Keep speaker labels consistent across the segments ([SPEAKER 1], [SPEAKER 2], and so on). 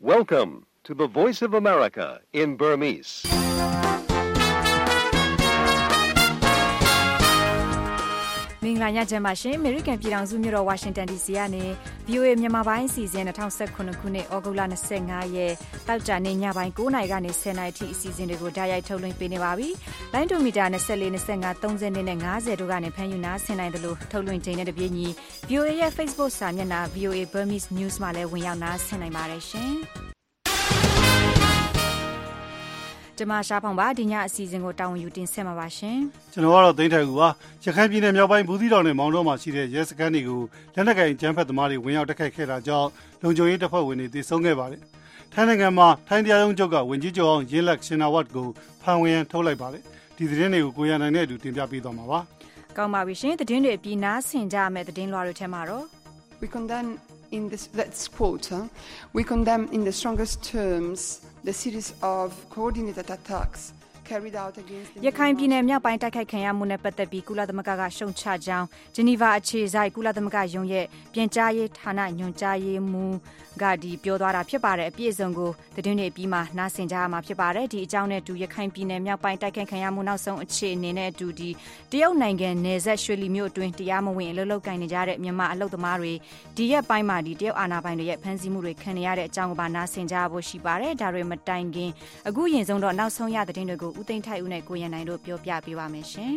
[SPEAKER 1] Welcome to the Voice of America in Burmese.
[SPEAKER 2] ။မင်္ဂလာညချမ်းပါရှင်။ American ပြည်ထောင်စုမြို့တော် Washington DC ကနေ VOA မြန်မာပိုင်းအစီအစဉ်2019ခုနှစ်ဩဂုတ်လ25ရက်တောက်ကြနေ့ညပိုင်း9:00နာရီကနေ10:00နာရီထိအစီအစဉ်တွေကိုဓာတ်ရိုက်ထုတ်လွှင့်ပေးနေပါပြီ။လိုင်းဒိုမီတာ24 25 30နဲ့50တို့ကနေဖမ်းယူနာဆင်နိုင်တယ်လို့ထုတ်လွှင့်ချိန်နဲ့တပြေးညီ VOA ရဲ့ Facebook စာမျက်နှာ VOA Burmese News မှာလည်းဝင်ရောက်နာဆင်နိုင်ပါတယ်ရှင်။ကျမရှားဖောင်ပါဒီညအစီအစဉ်ကိုတာဝန်ယူတင်ဆက်မှာပါရှင်
[SPEAKER 3] ကျွန်တော်ကတော့သိန်းထိုင်ကူပါရခိုင်ပြည်နယ်မြောက်ပိုင်းဘူးသီးတောင်နဲ့မောင်တောမှာရှိတဲ့ရဲစခန်းတွေကိုလက်နက်ကိုင်ကျန်းဖက်သမားတွေဝင်ရောက်တိုက်ခိုက်ခဲ့တာကြောင့်လုံခြုံရေးတပ်ဖွဲ့ဝင်တွေသေဆုံးခဲ့ပါတယ်ထိုင်းနိုင်ငံမှာထိုင်းတရားရုံးချုပ်ကဝန်ကြီးချုပ်အောင်ရင်းလက်ရှင်နာဝတ်ကိုဖမ်းဝရမ်းထုတ်လိုက်ပါတယ်ဒီသတင်းတွေကိုကိုရနိုင်နဲ့အတူတင်ပြပေးသွားမှာပါ
[SPEAKER 2] ကောင်းပါပြီရှင်သတင်းတွေအပြီးနားဆင်ကြမယ်သတင်းလွှာတွေထဲမှာတော့
[SPEAKER 4] We condemn in this that's quote we condemn in the strongest terms the series of coordinated attacks carried out against the
[SPEAKER 2] ရခိုင်ပြည်နယ်မြောက်ပိုင်းတိုက်ခိုက်ခံရမှုနဲ့ပတ်သက်ပြီးကုလသမဂ္ဂကရှုံချကြောင်းဂျနီဗာအခြေစိုက်ကုလသမဂ္ဂယုံရဲ့ပြန်ကြားရေးဌာနညွှန်ကြားရေးမှူးကပြောသွားတာဖြစ်ပါတယ်အပြည့်အစုံကိုသတင်းတွေပြီးမှနားဆင်ကြရမှာဖြစ်ပါတယ်ဒီအကြောင်းနဲ့အတူရခိုင်ပြည်နယ်မြောက်ပိုင်းတိုက်ခိုက်ခံရမှုနောက်ဆုံးအခြေအနေနဲ့အတူတရုတ်နိုင်ငံနယ်စပ်ရွှေလီမြို့အတွင်းတရားမဝင်အလုပ်လုပ်ကိုင်နေကြတဲ့မြန်မာအလုပ်သမားတွေဒီရက်ပိုင်းမှာတရုတ်အာဏာပိုင်တွေရဲ့ဖမ်းဆီးမှုတွေခံနေရတဲ့အကြောင်းကိုပါနားဆင်ကြဖို့ရှိပါတယ်ဒါတွေမတိုင်ခင်အခုရင်ဆုံးတော့နောက်ဆုံးရသတင်းတွေကိုဦးသိန်းထိုက်ဦးနဲ့ကိုရန်နိုင်တို့ပြောပြပေးပါမယ်ရှင်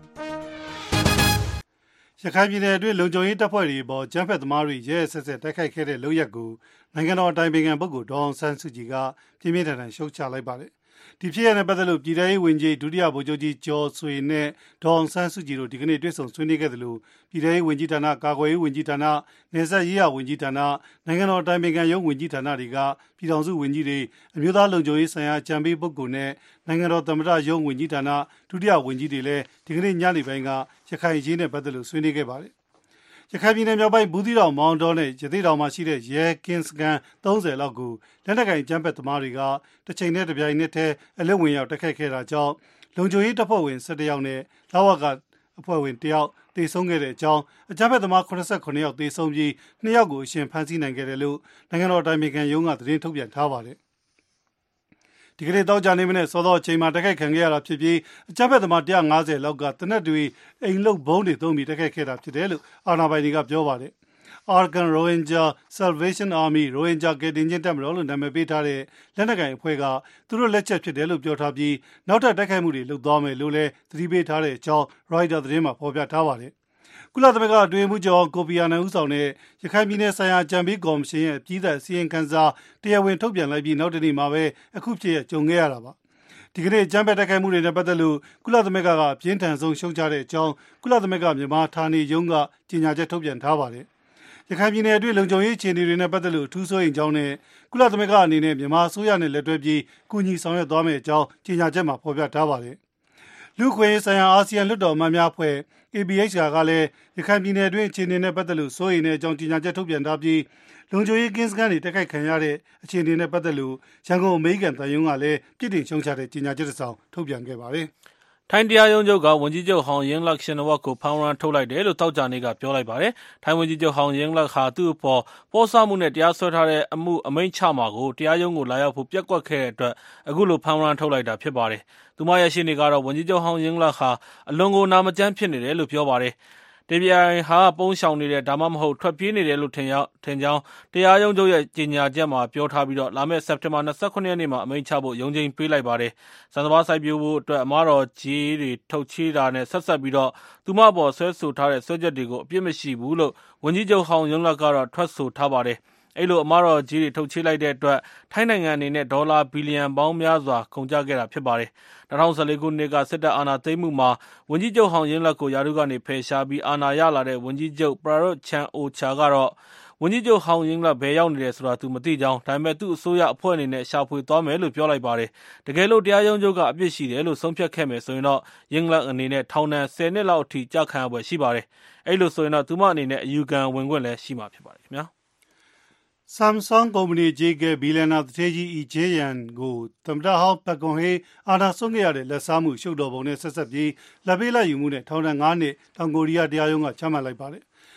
[SPEAKER 3] ရခိုင်ပြည်နယ်အတွင်းလုံခြုံရေးတပ်ဖွဲ့တွေပေါ်ကျန်းဖက်သမားတွေရဲဆက်ဆက်တိုက်ခိုက်ခဲ့တဲ့လုပ်ရက်ကိုနိုင်ငံတော်အတိုင်ပင်ခံပုဂ္ဂိုလ်ဒေါအောင်ဆန်းစုကြည်ကပြင်းပြင်းထန်ထန်ရှုတ်ချလိုက်ပါတယ်ဒီဖြစ်ရတဲ့ပတ်သက်လို့ပြည်ထောင်ရေးဝန်ကြီးဒုတိယဗိုလ်ချုပ်ကြီးကျော်ဆွေနဲ့ဒေါအောင်ဆန်းစုကြည်တို့ဒီကနေ့တွေ့ဆုံဆွေးနွေးခဲ့တယ်လို့ပြည်ထောင်ရေးဝန်ကြီးဌာနကာကွယ်ရေးဝန်ကြီးဌာနနယ်စပ်ရေးရာဝန်ကြီးဌာနနိုင်ငံတော်အတိုင်ပင်ခံရုံးဝန်ကြီးဌာနတွေကပြည်ထောင်စုဝန်ကြီးတွေအမျိုးသားလုံခြုံရေးဆိုင်ရာအကြံပေးပုဂ္ဂိုလ်နဲ့နိုင်ငံတော်သမ္မတရုံးဝန်ကြီးဌာနဒုတိယဝန်ကြီးတွေလည်းဒီကနေ့ညနေပိုင်းကရခိုင်ရေးနဲ့ပတ်သက်လို့ဆွေးနွေးခဲ့ပါတယ်ရခိုင်ပြည်နယ်မြောက်ပိုင်းဘူးသီးတောင်မောင်တောနဲ့ရသေ့တောင်မှာရှိတဲ့ရဲကင်းစခန်း30လောက်ကိုလက်နက်ကိုင်ကျန်းဖက်သမားတွေကတစ်ချိန်နဲ့တစ်ပြိုင်နက်တည်းအလက်ဝင်ရောက်တိုက်ခိုက်ခဲ့တာကြောင့်လုံခြုံရေးတပ်ဖွဲ့ဝင်17ယောက်နဲ့လဝကအဖွဲ့ဝင်1ယောက်သေဆုံးခဲ့တဲ့အကြောင်းအကြမ်းဖက်သမား89ယောက်သေဆုံးပြီး2ယောက်ကိုအရှင်ဖမ်းဆီးနိုင်ခဲ့တယ်လို့နိုင်ငံတော်အတိုင်ပင်ခံရုံးကသတင်းထုတ်ပြန်ထားပါတယ်ဒီကနေ့တောက်ကြနေမနဲ့စောသောအချိန်မှာတိုက်ခိုက်ခံခဲ့ရတာဖြစ်ပြီးအကြမ်းဖက်သမား150လောက်ကတနက်တွေအိမ်လုတ်ဘုံတွေသုံးပြီးတိုက်ခိုက်ခဲ့တာဖြစ်တယ်လို့အာဏာပိုင်တွေကပြောပါတယ်။ Arkan Rohingya Salvation Army Rohingya ကယ်တင်ခြင်းတပ်မတော်လို့နာမည်ပေးထားတဲ့လက်နက်ကိုင်အဖွဲ့ကသူတို့လက်ချက်ဖြစ်တယ်လို့ပြောထားပြီးနောက်ထပ်တိုက်ခိုက်မှုတွေလုပ်သွားမယ်လို့လည်းသတိပေးထားတဲ့အကြောင်း Reuters သတင်းမှာဖော်ပြထားပါတယ်။ကုလသမဂ္ဂအတွင်းမှုချုပ်ကိုဖီအာနန်ဦးဆောင်တဲ့ရခိုင်ပြည်နယ်ဆိုင်ရာအကြံပေးကော်မရှင်ရဲ့ပြည်ထောင်စုအစီရင်ခံစာတရားဝင်ထုတ်ပြန်လိုက်ပြီးနောက်တနေ့မှာပဲအခုဖြစ်ရကြုံခဲ့ရတာပါဒီကနေ့အကြမ်းဖက်တိုက်ခိုက်မှုတွေနဲ့ပတ်သက်လို့ကုလသမဂ္ဂကပြင်းထန်ဆုံးရှုံချတဲ့အကြောင်းကုလသမဂ္ဂမြန်မာဌာနေရုံးကကြေညာချက်ထုတ်ပြန်ထားပါတယ်ရခိုင်ပြည်နယ်အတွင်းလုံခြုံရေးအခြေအနေတွေနဲ့ပတ်သက်လို့အထူးစိုးရိမ်ကြောင်းနဲ့ကုလသမဂ္ဂအနေနဲ့မြန်မာအစိုးရနဲ့လက်တွဲပြီးကူညီဆောင်ရွက်သွားမယ့်အကြောင်းကြေညာချက်မှာဖော်ပြထားပါတယ်လူခွေဆိုင်ရာအာဆီယံလွှတ်တော်အမတ်များအဖွဲ့ APHR ကလည်းရခိုင်ပြည်နယ်အတွင်းအခြေအနေနဲ့ပတ်သက်လို့စိုးရိမ်တဲ့အကြောင်းကြေညာချက်ထုတ်ပြန်ထားပြီးလုံခြုံရေးကင်းစခန်းတွေတိုက်ခိုက်ခံရတဲ့အခြေအနေနဲ့ပတ်သက်လို့ရန်ကုန်အမေရိကန်သံရုံးကလည်းပြစ်တင်ရှုံချတဲ့ကြေညာချက်တစ်စောင်ထုတ်ပြန်ခဲ့ပါတယ်
[SPEAKER 5] ။ထိုင်းတရားရုံးချုပ်ကဝန်ကြီးချုပ်ဟောင်းယင်းလက်ရှင်နဝတ်ကိုဖမ်းဝရမ်းထုတ်လိုက်တယ်လို့တောက်ကြနေကပြောလိုက်ပါတယ်။ထိုင်းဝန်ကြီးချုပ်ဟောင်းယင်းလက်ဟာသူ့အပေါ်ပေါ်ဆမှုနဲ့တရားစွဲထားတဲ့အမှုအမိန့်ချမှာကိုတရားရုံးကိုလာရောက်ဖို့ပြက်ကွက်ခဲ့တဲ့အတွက်အခုလိုဖမ်းဝရမ်းထုတ်လိုက်တာဖြစ်ပါတယ်။သူမရဲ့ရှင်းနေကတော့ဝန်ကြီးချုပ်ဟောင်းယင်းလက်ဟာအလွန်ကိုနာမကျန်းဖြစ်နေတယ်လို့ပြောပါတယ်။တေပြိုင်ဟာပုံရှောင်နေတယ်ဒါမှမဟုတ်ထွက်ပြေးနေတယ်လို့ထင်ကြောင်းတရားရုံးချုပ်ရဲ့ကြေညာချက်မှာပြောထားပြီးတော့လာမယ့်စက်တင်ဘာ29ရက်နေ့မှာအမိန့်ချဖို့ရုံးချိန်ပေးလိုက်ပါတယ်။စံစဘာစိုက်ပျိုးဖို့အတွက်အမားတော်ကြီးတွေထုတ်ချေးတာနဲ့ဆက်ဆက်ပြီးတော့သူမပေါ်ဆွဲဆိုထားတဲ့ဆွဲချက်တွေကိုအပြစ်မရှိဘူးလို့ဝန်ကြီးချုပ်ဟောင်းယုံလက်ကတော့ထွက်ဆိုထားပါတယ်။အဲ့လိုအမားတော်ကြီးတွေထုတ်ချေးလိုက်တဲ့အတွက်ထိုင်းနိုင်ငံအနေနဲ့ဒေါ်လာဘီလီယံပေါင်းများစွာကုန်ကျခဲ့တာဖြစ်ပါတယ်။2014ခုနှစ်ကစစ်တပ်အာဏာသိမ်းမှုမှာဝန်ကြီးချုပ်ဟောင်းယင်းလက်ကိုယာရုကနေဖယ်ရှားပြီးအာဏာရလာတဲ့ဝန်ကြီးချုပ်ပရာရွတ်ချန်အိုချာကတော့ဝန်ကြီးချုပ်ဟောင်းယင်းလက်ဘယ်ရောက်နေတယ်ဆိုတာသူမသိကြောင်းဒါပေမဲ့သူ့အစိုးရအဖွဲ့အနေနဲ့ရှာဖွေသွားမယ်လို့ပြောလိုက်ပါတယ်။တကယ်လို့တရားရုံးချုပ်ကအပြစ်ရှိတယ်လို့ဆုံးဖြတ်ခဲ့မယ်ဆိုရင်တော့ယင်းလက်အနေနဲ့ထောင်ဒဏ်10နှစ်လောက်အထိကြာခံရပွဲရှိပါတယ်။အဲ့လိုဆိုရင်တော့သူမအနေနဲ့အယူခံဝင်ခွင့်လည်းရှိမှာဖြစ်ပါတယ်ခင်ဗျာ။
[SPEAKER 3] Samsung ကုမ္ပဏီကြီးကဘီလီယံနာသူဌေးကြီးအီဂျေယန်ကိုသမ္မတဟောင်းပတ်ကွန်ဟေးအာဏာစွန့်ခဲ့ရတဲ့လက်စားမှုရှုပ်တော်ပုံနဲ့ဆက်ဆက်ပြီးလက်ပေးလက်ယူမှုနဲ့ထောင်ဒဏ်9နှစ်တောင်ကိုရီးယားတရားရုံးကချမှတ်လိုက်ပါတယ်။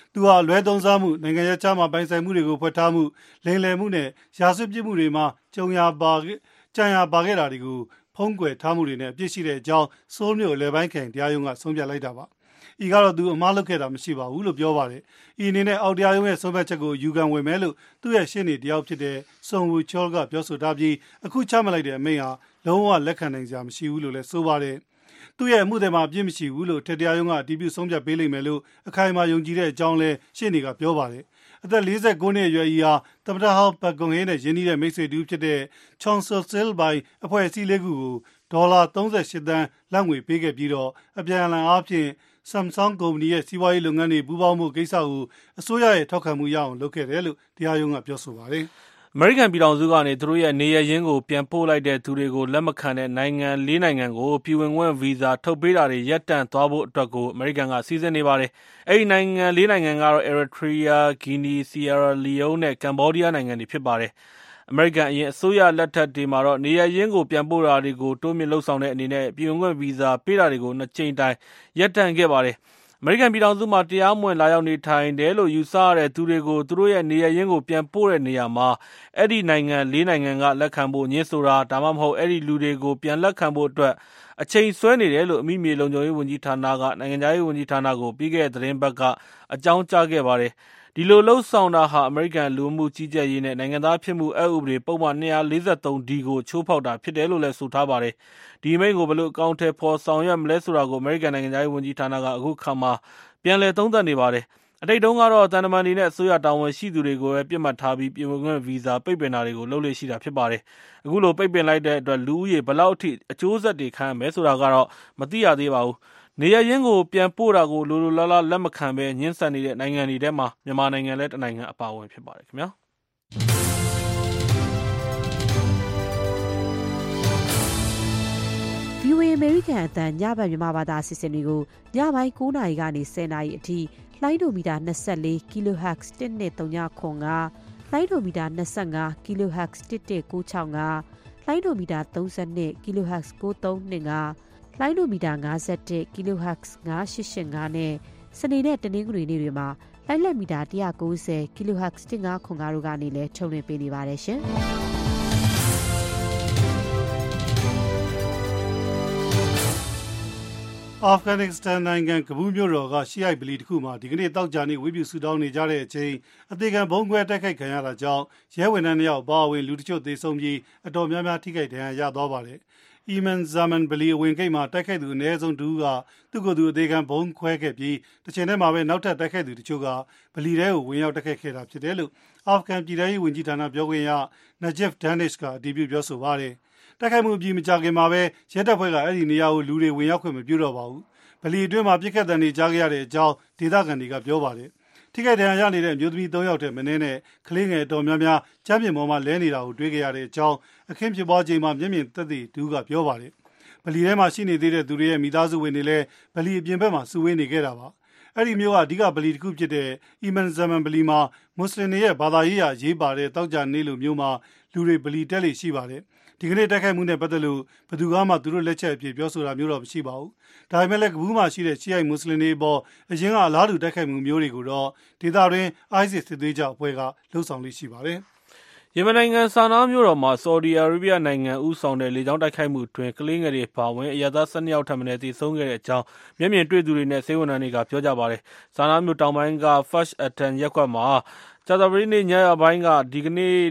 [SPEAKER 3] သူဟာလွဲသုံးစားမှုနိုင်ငံရေးခြားမှာပိုင်ဆိုင်မှုတွေကိုဖွက်ထားမှုလိမ်လည်မှုနဲ့ရာဇဝတ်ပြစ်မှုတွေမှာကြံရပါခဲ့တာတွေကိုဖုံးကွယ်ထားမှုတွေနဲ့အပြစ်ရှိတဲ့အကြောင်းဆိုးလ်မြို့အလဲပိုင်းခံတရားရုံးကဆုံးဖြတ်လိုက်တာပါ။ဤကတော့သူအမှားလုပ်ခဲ့တာမရှိပါဘူးလို့ပြောပါတယ်။ဤအနေနဲ့အောက်တရားရုံးရဲ့ဆုံးဖြတ်ချက်ကိုယူခံဝင်မယ်လို့သူ့ရဲ့ရှင်းနေတယောက်ဖြစ်တဲ့ဆွန်ဝူချောလ်ကပြောဆိုထားပြီးအခုချမှတ်လိုက်တဲ့အမိန့်ဟာလုံးဝလက်ခံနိုင်စရာမရှိဘူးလို့လည်းဆိုပါတယ်။သူ့ရဲ့အမှုတွေမှာအပြစ်မရှိဘူးလို့ထက်တရားရုံးကအတည်ပြုဆုံးဖြတ်ပေးလိမ့်မယ်လို့အခိုင်အမာယုံကြည်တဲ့အကြောင်းလည်းရှင်းနေကပြောပါတယ်။အသက်49နှစ်အရွယ်ကြီးဟာသမ္မတဟောင်းပတ်ကွန်ဟေးနဲ့ယင်းနှီးတဲ့မိတ်ဆွေတူဖြစ်တဲ့ချွန်ဆိုဆဲလ်ဘိုင်အဖွဲ့အစည်းလေးခုကိုဒေါ်လာ38သန်းလက်ငွေပေးခဲ့ပြီးတော့အပြန်အလှန်အားဖြင့် Samsung ကုမ္ပဏီရဲ့စီးပွားရေးလုပ်ငန်းတွေပူးပေါင်းမှုကိစ္စကိုအစိုးရရဲ့ထောက်ခံမှုရအောင်လုပ်ခဲ့တယ်လို့တရားရုံးကပြောဆိုပါတယ်
[SPEAKER 5] ။အမေရိကန်ပြည်ထောင်စုကနေသူတို့ရဲ့နေရရင်းကိုပြန်ပို့လိုက်တဲ့သူတွေကိုလက်မခံတဲ့နိုင်ငံ၄နိုင်ငံကိုပြည်ဝင်ခွင့်ဗီဇာထုတ်ပေးတာတွေရပ်တန့်သွားဖို့အတွက်ကိုအမေရိကန်ကစီစဉ်နေပါတယ်။အဲဒီနိုင်ငံ၄နိုင်ငံကတော့ Eritrea, Guinea, Sierra Leone နဲ့ Cambodia နိုင်ငံတွေဖြစ်ပါတယ်။အမေရိကန်အရင်အစိုးရလက်ထက်တွေမှာတော့နေရရင်းကိုပြန်ပို့တာတွေကိုတိုးမြင့်လှုပ်ဆောင်တဲ့အနေနဲ့ပြည်ဝင်ခွင့်ဗီဇာပေးတာတွေကို2ကြိမ်တိုင်ရပ်တန့်ခဲ့ပါတယ်။အမေရိကန်ပြည်ထောင်စုမှာတရားမဝင်လာရောက်နေထိုင်တယ်လို့ယူဆရတဲ့သူတွေကိုသူတို့ရဲ့နေရရင်းကိုပြန်ပို့တဲ့နေရာမှာအဲ့ဒီနိုင်ငံ၄နိုင်ငံကလက်ခံဖို့ညှင်းဆိုတာဒါမှမဟုတ်အဲ့ဒီလူတွေကိုပြန်လက်ခံဖို့အတွက်အချိန်ဆွဲနေတယ်လို့အမိမြေလုံခြုံရေးဝန်ကြီးဌာနကနိုင်ငံခြားရေးဝန်ကြီးဌာနကိုပြီးခဲ့တဲ့သတင်းပတ်ကအကြောင်းကြားခဲ့ပါတယ်။ဒီလိုလှုပ်ဆောင်တာဟာအမေရိကန်လူမှုကြီးကြပ်ရေးနဲ့နိုင်ငံသားဖြစ်မှုအက်ဥပဒေပုံမှန်243D ကိုချိုးဖောက်တာဖြစ်တယ်လို့လည်းဆိုထားပါတယ်။ဒီမိန့်ကိုဘယ်လိုအကောင့်ထဲပေါ်ဆောင်ရွက်မလဲဆိုတာကိုအမေရိကန်နိုင်ငံခြားရေးဝန်ကြီးဌာနကအခုခါမှာပြန်လည်သုံးသပ်နေပါတယ်။အတိတ်တုန်းကတော့တန်တမန်တွေနဲ့အစိုးရတာဝန်ရှိသူတွေကိုပဲပြစ်မှတ်ထားပြီးပြည်ဝင်ခွင့်ဗီဇာပိတ်ပင်တာတွေကိုလုပ်လို့ရှိတာဖြစ်ပါတယ်။အခုလိုပိတ်ပင်လိုက်တဲ့အတွက်လူဦးရေဘယ်လောက်အထိအကျိုးဆက်တွေခံရမယ်ဆိုတာကတော့မသိရသေးပါဘူး။နေရရင်းကိုပြန်ပို့တာကိုလိုလိုလားလားလက်မခံဘဲညှင်းဆန်နေတဲ့နိုင်ငံတွေထဲမှာမြန်မာနိုင်ငံလည်းတစ်နိုင်ငံအပါအဝင်ဖြစ်ပါတယ်ခင်ဗျာ။
[SPEAKER 6] VOA အမေရိကန်အသံညဘက်မြန်မာဘာသာအစီအစဉ်တွေကိုညပိုင်း9:00နာရီကနေ10:00နာရီအထိလှိုင်းဒိုမီတာ24 kHz 12395လှိုင်းဒိုမီတာ25 kHz 11965လှိုင်းဒိုမီတာ32 kHz 9325လှိုင်းဒိုမီတာ51 kHz 9885နဲ့စနေနဲ့တနင်္ဂနွေနေ့တွေမှာလှိုင်းလက်မီတာ190 kHz 1505တို့ကနေလည်းထုတ်လွှင့်ပေးနေပါတယ်ရှင်။
[SPEAKER 3] အာဖဂန်နစ္စတန်နိုင်ငံကဘူးမြို့တော်ကရှီအိုက်ဗလီတစ်ခုမှာဒီကနေ့တောက်ကြနေဝိပုဆူတောင်းနေကြတဲ့အချိန်အသေးခံဘုံခွဲတိုက်ခိုက်ခံရတာကြောင့်ရဲဝန်ထမ်း2ယောက်ပါဝင်လူတချို့သေဆုံးပြီးအတော်များများထိခိုက်ဒဏ်ရာရသွားပါတယ်။အီမန်ဇာမန်ဗလီအဝင်ဂိတ်မှာတိုက်ခိုက်သူအနည်းဆုံး2ဦးကသူ့ကိုယ်သူအသေးခံဘုံခွဲခဲ့ပြီးတစ်ချိန်တည်းမှာပဲနောက်ထပ်တိုက်ခိုက်သူတချို့ကဗလီထဲကိုဝင်ရောက်တိုက်ခိုက်ခဲ့တာဖြစ်တယ်လို့အာဖဂန်ပြည်ထောင်ရေးဝန်ကြီးဌာနပြောခွင့်ရနာဂျစ်ဒန်နစ်ကအတည်ပြုပြောဆိုပါတယ်။တိုက်ခိုက်မှုအပြီးမကြာခင်မှာပဲရဲတပ်ဖွဲ့ကအဲ့ဒီနေရာကိုလူတွေဝင်ရောက်ခွင့်မပြုတော့ပါဘူး။ဗလီအတွင်းမှာပြစ်ခတ်တံတွေကြားခဲ့ရတဲ့အကြောင်းဒေသခံတွေကပြောပါတယ်။ထိခိုက်ဒဏ်ရာရနေတဲ့အမျိုးသမီး3ယောက်တည်းမင်းနဲ့ကလေးငယ်တော်များများကျမ်းပြင်ပေါ်မှာလဲနေတာကိုတွေ့ကြရတဲ့အကြောင်းအခင်းဖြစ်ပွားချိန်မှာမျက်မြင်သက်သေတူကပြောပါတယ်။ဗလီထဲမှာရှိနေသေးတဲ့သူတွေရဲ့မိသားစုဝင်တွေလည်းဗလီအပြင်ဘက်မှာစုဝေးနေခဲ့တာပါ။အဲ့ဒီမျိုးကအဓိကဗလီတစ်ခုဖြစ်တဲ့အီမန်ဇာမန်ဗလီမှာမွတ်စလင်တွေရဲ့ဘာသာရေးအရေးပါတဲ့တောက်ကြနေလိုမျိုးမှာလူတွေဗလီတက်လေရှိပါတယ်။ဒီကနေ့တိုက်ခိုက်မှုနဲ့ပတ်သက်လို့ဘယ်သူမှသူတို့လက်ချက်အဖြစ်ပြောဆိုတာမျိုးတော့မရှိပါဘူး။ဒါပေမဲ့လည်းကဘူးမှာရှိတဲ့ရှီအိုက်မွတ်စလင်တွေပေါ်အရင်ကအလားတူတိုက်ခိုက်မှုမျိုးတွေကိုတော့ဒေသတွင်း ISIS စစ်သွေးကြအဖွဲ့ကလှုပ်ဆောင်လေးရှိပါတယ်
[SPEAKER 5] ။ယမန်နိုင်ငံဆာနာမြို့တော်မှာဆော်ဒီအာရေဗျနိုင်ငံဦးဆောင်တဲ့လေကြောင်းတိုက်ခိုက်မှုတွင်ကလေးငယ်တွေပါဝင်အရသား12ယောက်ထပ်မံသေဆုံးခဲ့တဲ့အကြောင်းမျက်မြင်တွေ့သူတွေနဲ့စေဝန်ထမ်းတွေကပြောကြပါတယ်။ဆာနာမြို့တောင်ပိုင်းက Fash Atan ရပ်ကွက်မှာကြာသပတေးနေ့ညပိုင်းကနေဒီက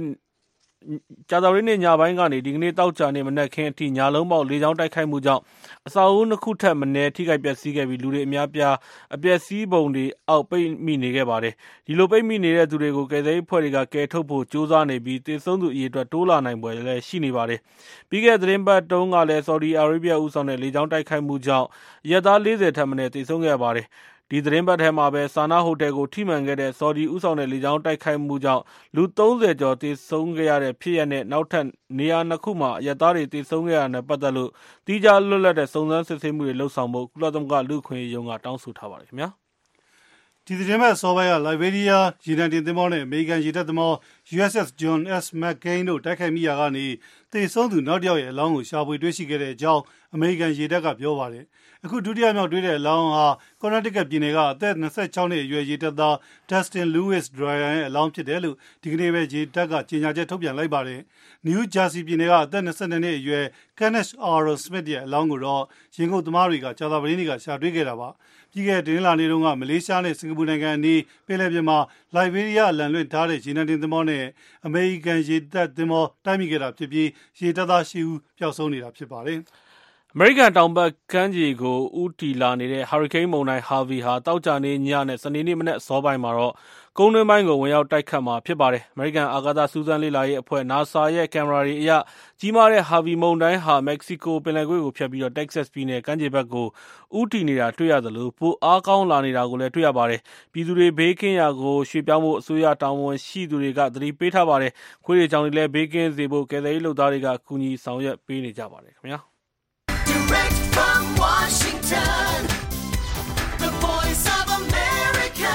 [SPEAKER 5] နေ့တောက်ကြနေမနက်ခင်းအထိညာလုံးပေါက်လေကြောင်းတိုက်ခိုက်မှုကြောင့်အဆောက်အဦ2ခုထက်မနည်းထိခိုက်ပျက်စီးခဲ့ပြီးလူတွေအများပြားအပျက်စီးပုံတွေအောက်ပိတ်မိနေခဲ့ပါတယ်။ဒီလိုပိတ်မိနေတဲ့သူတွေကိုကယ်ဆယ်ရေးအဖွဲ့တွေကကယ်ထုတ်ဖို့ကြိုးစားနေပြီးသေဆုံးသူအရေအတွက်တိုးလာနိုင်ပွဲလည်းရှိနေပါတယ်။ပြီးခဲ့တဲ့သတင်းပတ်တုန်းကလည်းဆော်ဒီအာရေဗျဦးဆောင်တဲ့လေကြောင်းတိုက်ခိုက်မှုကြောင့်အရပ်သား40ထက်မနည်းသေဆုံးခဲ့ပါတယ်။ဒီသတင်းပတ်ထဲမှာပဲဆာနာဟိုတယ်ကိုထိမှန်ခဲ့တဲ့ဆော်ဒီဦးဆောင်တဲ့လေကြောင်းတိုက်ခိုက်မှုကြောင့်လူ30ကျော်သေဆုံးခဲ့ရတဲ့ဖြစ်ရပ်နဲ့နောက်ထပ်နေရာ2ခုမှာအရပ်သားတွေသေဆုံးခဲ့ရတဲ့ပတ်သက်လို့တိကျလွတ်လပ်တဲ့စုံစမ်းစစ်ဆေးမှုတွေလှုပ်ဆောင်ဖို့ကုလသမဂ္ဂလူ့အခွင့်အရေးရုံးကတောင်းဆိုထားပါတယ်ခင်ဗျာ
[SPEAKER 3] ။ဒီသတင်းပတ်စောပိုင်းကလိုက်ဘေးရီးယားရေနံတင်သင်္ဘောနဲ့အမေရိကန်ရေတပ်သင်္ဘော USS John S. McCain တို့တိုက်ခိုက်မိရာကနေသေဆုံးသူနောက်တစ်ယောက်ရဲ့အလောင်းကိုရှာဖွေတွေ့ရှိခဲ့တဲ့အကြောင်းအမေရိကန်ရေတပ်ကပြောပါတယ်။အခုဒုတိယမြောက်တွေ့တဲ့အလောင်းဟာ Connecticut ပြည်နယ်ကအသက်26နှစ်အရွယ်ရေတပ်သား Dustin Lewis Dreyer ရဲ့အလောင်းဖြစ်တယ်လို့ဒီကနေ့ပဲရေတပ်ကကြေညာချက်ထုတ်ပြန်လိုက်ပါတယ်။ New Jersey ပြည်နယ်ကအသက်22နှစ်အရွယ် Kenneth R. Smith ရဲ့အလောင်းကိုတော့ရင်ကုန်သမားတွေကကြာသပတေးနေ့ကရှာတွေ့ခဲ့တာပါ။ပြီးခဲ့တဲ့တင်းလာနေတုန်းကမလေးရှားနဲ့စင်ကာပူနိုင်ငံအနီးပင်လယ်ပြင်မှာလိုက်ဘေးရီးယားလန်လွင့်ထားတဲ့ရေနံတင်သင်္ဘောနဲ့အမေရိကန်ရေတပ်သင်္ဘောတိုက်မိခဲ့တာဖြစ်ပြီးရေတပ်သား10ဦးပျောက်ဆုံးနေတာဖြစ်ပါတယ်။
[SPEAKER 5] အမေရိကန်တောင်ဘက်ကမ်းခြေကိုဦးတည်လာနေတဲ့ဟာရီကိန်းမုန်တိုင်းဟာဗီဟာတောက်ကြနေညနဲ့စနေနေ့မနက်အစောပိုင်းမှာတော့ကုန်းတွင်းပိုင်းကိုဝင်ရောက်တိုက်ခတ်မှာဖြစ်ပါတယ်။အမေရိကန်အာကာသစူးစမ်းလေ့လာရေးအဖွဲ့ NASA ရဲ့ကင်မရာတွေအရကြီးမားတဲ့ဟာဗီမုန်တိုင်းဟာမက္ကဆီကိုပင်လယ်ကွေ့ကိုဖြတ်ပြီးတက်ဆက်ပြည်နယ်ကမ်းခြေဘက်ကိုဦးတည်နေတာတွေ့ရသလိုပိုအားကောင်းလာနေတာကိုလည်းတွေ့ရပါတယ်။ပြည်သူတွေဘေးကင်းရာကိုရွှေ့ပြောင်းဖို့အစိုးရတာဝန်ရှိသူတွေကသတိပေးထားပါတယ်။ခွေးတွေကြောင့်လည်းဘေးကင်းစေဖို့ကယ်ဆယ်ရေးလုပ်သားတွေကကူညီဆောင်ရွက်ပေးနေကြပါတယ်ခင်ဗျာ။
[SPEAKER 7] Direct from Washington, the voice of America,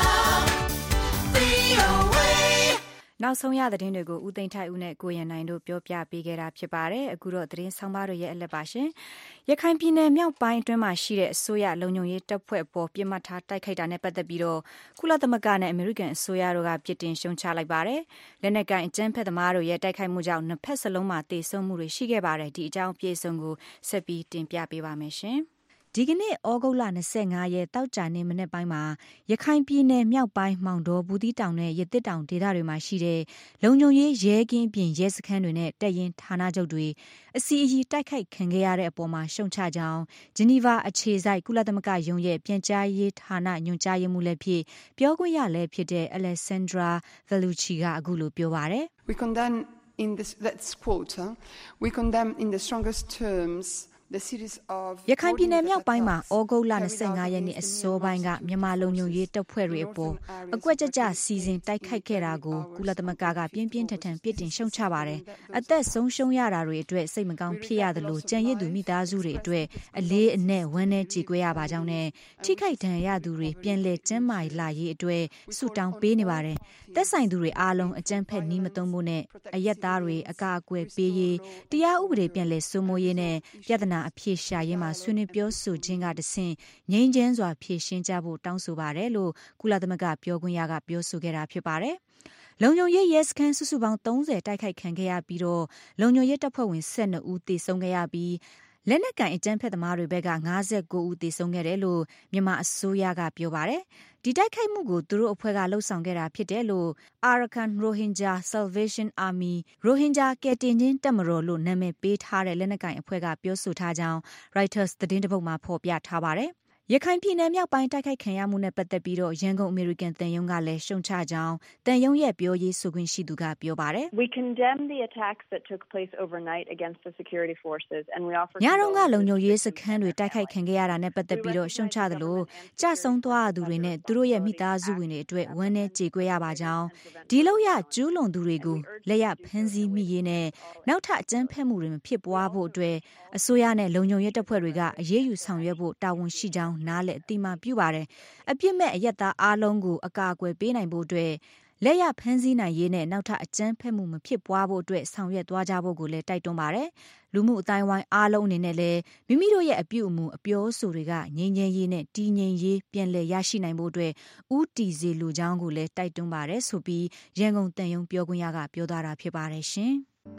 [SPEAKER 7] VOA.
[SPEAKER 2] နောက်ဆုံးရသတင်းတွေကိုဦးသိန်းထိုက်ဦးနဲ့ကိုရန်နိုင်တို့ပြောပြပေးခဲ့တာဖြစ်ပါတယ်အခုတော့သတင်းဆောင်ပါတို့ရဲ့အလက်ပါရှင်ရခိုင်ပြည်နယ်မြောက်ပိုင်းအတွင်းမှာရှိတဲ့အစိုးရလုံခြုံရေးတပ်ဖွဲ့ပေါ်ပြစ်မှတ်ထားတိုက်ခိုက်တာနဲ့ပတ်သက်ပြီးတော့ကုလသမဂ္ဂနဲ့အမေရိကန်အစိုးရတို့ကပြစ်တင်ရှုံချလိုက်ပါတယ်လက်နက်ကိုင်အကြမ်းဖက်သမားတို့ရဲ့တိုက်ခိုက်မှုကြောင့်နှစ်ဖက်စလုံးမှာတေဆုံးမှုတွေရှိခဲ့ပါတယ်ဒီအကြောင်းပြေဆုံးကိုဆက်ပြီးတင်ပြပေးပါမယ်ရှင်ဒီကနေ့ဩဂုတ်လ25ရက်တောက်ကြနေ့မနေ့ပိုင်းမှာရခိုင်ပြည်နယ်မြောက်ပိုင်းမောင်တော်ဘူးတီတောင်နဲ့ရတစ်တောင်ဒေသတွေမှာရှိတဲ့လုံခြုံရေးရဲကင်းပြင်ရဲစခန်းတွေနဲ့တပ်ရင်းဌာနချုပ်တွေအစီအည်တိုက်ခိုက်ခံခဲ့ရတဲ့အပေါ်မှာရှုံချကြောင်းဂျနီဗာအခြေစိုက်ကုလသမဂ္ဂယုံရဲ့ပြန်ကြားရေးဌာနညွှန်ကြားရေးမှူးလည်းဖြစ်ပြောခွင့်ရလည်းဖြစ်တဲ့ Alessandra Vellucci ကအခုလိုပြောပါတယ်
[SPEAKER 4] We condemn in this, let's quote, we condemn in the strongest terms
[SPEAKER 2] ရခိုင်ပြည်နယ်မြောက်ပိုင်းမှာဩဂုတ်လ25ရက်နေ့အစောပိုင်းကမြန်မာလုံခြုံရေးတပ်ဖွဲ့တွေအပေါ်အကွက်ကြကြစီစဉ်တိုက်ခိုက်ခဲ့တာကိုကုလသမဂ္ဂကပြင်းပြင်းထန်ထန်ပြစ်တင်ရှုံချပါတယ်။အသက်ဆုံးရှုံးရတာတွေအတွက်စိတ်မကောင်းဖြစ်ရသလိုကြံရစ်သူမိသားစုတွေအတွက်အလေးအနက်ဝမ်းနည်းကြေကွဲရပါကြောင်းနဲ့ထိခိုက်ဒဏ်ရာရသူတွေပြန်လည်ကျန်းမာလာရေးအတွက်ဆုတောင်းပေးနေပါတယ်။သက်ဆိုင်သူတွေအားလုံးအကြမ်းဖက်နှီးမသုံးဖို့နဲ့အရက်သားတွေအကာအကွယ်ပေးရေးတရားဥပဒေပြန်လည်စိုးမိုးရေးနဲ့ပြဿနာအဖြေရှာရေးမှာဆွေးနွေးပြောဆိုခြင်းကတဆင့်ငြိမ်းချမ်းစွာဖြေရှင်းကြဖို့တောင်းဆိုပါတယ်လို့ကုလသမဂ္ဂပြောခွင့်ရကပြောဆိုခဲ့တာဖြစ်ပါတယ်။လုံခြုံရေးရဲစခန်းစုစုပေါင်း30တိုက်ခိုက်ခံခဲ့ရပြီးတော့လုံခြုံရေးတပ်ဖွဲ့ဝင်12ဦးသေဆုံးခဲ့ရပြီးလက်နက်ကင်အကြမ်းဖက်သမားတွေဘက်က59ဦးသေဆုံးခဲ့တယ်လို့မြန်မာအစိုးရကပြောပါတယ်။ဒီတိုက်ခိုက်မှုကိုသူတို့အဖွဲ့ကလှုပ်ဆောင်ခဲ့တာဖြစ်တယ်လို့ Arakan Rohingya Salvation Army Rohingya ကယ်တင်ခြင်းတပ်မတော်လို့နာမည်ပေးထားတဲ့လက်နက်ကင်အဖွဲ့ကပြောဆိုထားကြောင်း Reuters သတင်းတပုဒ်မှာဖော်ပြထားပါတယ်။ရခိုင်ပြည်နယ်မြောက်ပိုင်းတိုက်ခိုက်ခံရမှုနဲ့ပတ်သက်ပြီးတော့ရန်ကုန်အမေရိကန်တန်ယုံကလည်းရှုံချကြောင်းတန်ယုံရဲ့ပြောရေးဆိုခွင့်ရှိသူကပြောပါတယ်
[SPEAKER 8] We condemn the attacks that took place overnight against the security forces and we offer
[SPEAKER 2] ညတော့ကလုံခြုံရေးစခန်းတွေတိုက်ခိုက်ခံခဲ့ရတာနဲ့ပတ်သက်ပြီးတော့ရှုံချသလိုကြဆုံသွားသူတွေနဲ့သူတို့ရဲ့မိသားစုဝင်တွေအတွက်ဝမ်းနည်းကြေကွဲရပါကြောင်းဒီလောက်ရကျူးလွန်သူတွေကိုလက်ရဖမ်းဆီးမိရေးနဲ့နောက်ထပ်အကြမ်းဖက်မှုတွေမဖြစ်ပွားဖို့အတွက်အစိုးရနဲ့လုံခြုံရေးတပ်ဖွဲ့တွေကအရေးယူဆောင်ရွက်ဖို့တာဝန်ရှိကြောင်းနားလည်အတိအမှပြုပါတယ်အပြစ်မဲ့အရက်သားအားလုံးကိုအကာအကွယ်ပေးနိုင်ဖို့အတွက်လက်ရဖမ်းဆီးနိုင်ရေးနဲ့နောက်ထပ်အကြမ်းဖက်မှုမဖြစ်ပွားဖို့အတွက်ဆောင်ရွက်သွားကြဖို့ကိုလည်းတိုက်တွန်းပါတယ်လူမှုအတိုင်းဝိုင်းအားလုံးအနေနဲ့လည်းမိမိတို့ရဲ့အပြုအမူအပြောအဆိုတွေကငြိမ်းချမ်းရေးနဲ့တည်ငြိမ်ရေးပြန်လည်ရရှိနိုင်ဖို့အတွက်ဦးတည်စေလိုကြောင်းကိုလည်းတိုက်တွန်းပါတယ်ဆိုပြီးရန်ကုန်တန်ယုံပြောခွင့်ရကပြောသွားတာဖြစ်ပါတယ်ရှင်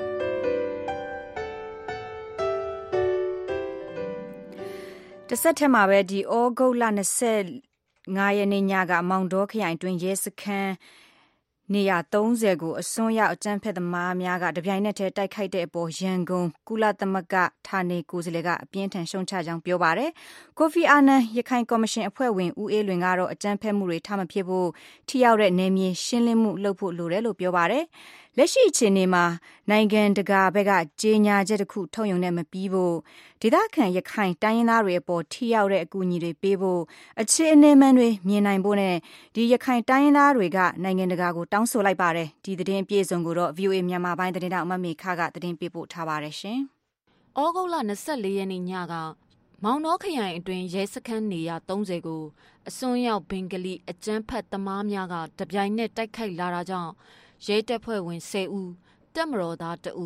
[SPEAKER 2] တဆက်ထက်မှာပဲဒီဩဂုတ်လ25ရက်နေ့ညကမောင်တောခရိုင်တွင်ရဲစခန်းနေရာ30ကိုအစွန်းရောက်အကြမ်းဖက်သမားများကတပြိုင်နက်တည်းတိုက်ခိုက်တဲ့အပေါ်ရန်ကုန်ကုလသမဂ္ဂဌာနေကိုယ်စားလှယ်ကအပြင်းထန်ရှုံချကြောင်းပြောပါတယ်။ကိုဖီအာနန်ရခိုင်ကော်မရှင်အဖွဲ့ဝင်ဦးအေးလွင်ကတော့အကြမ်းဖက်မှုတွေထမဖြစ်ဖို့ထိရောက်တဲ့နယ်မြေရှင်းလင်းမှုလုပ်ဖို့လိုတယ်လို့ပြောပါတယ်။လက်ရှိအခြေအနေမှာနိုင်ငံတကာဘက်ကကြေညာချက်တစ်ခုထုတ်ရုံနဲ့မပြီးဖို့ဒေသခံရခိုင်တိုင်းရင်းသားတွေအပေါ်ထိရောက်တဲ့အကူအညီတွေပေးဖို့အခြေအနေမှန်တွေမြင်နိုင်ဖို့နဲ့ဒီရခိုင်တိုင်းရင်းသားတွေကနိုင်ငံတကာကိုတောင်းဆိုလိုက်ပါတယ်ဒီသတင်းအပြည့်စုံကိုတော့ VOA မြန်မာပိုင်းသတင်းတောက်အမမေခကသတင်းပေးပို့ထားပါတယ်ရှင်
[SPEAKER 6] ။ဩဂုတ်လ24ရက်နေ့ညကမောင်တောခရိုင်အတွင်းရဲစခန်းနေရာ30ကိုအစွန်းရောက်ဘင်္ဂလီအကြမ်းဖက်သမားများကတပြိုင်နက်တိုက်ခိုက်လာတာကြောင့်ရဲတပ်ဖွဲ့ဝင်10ဦးတပ်မတော်သား2ဦး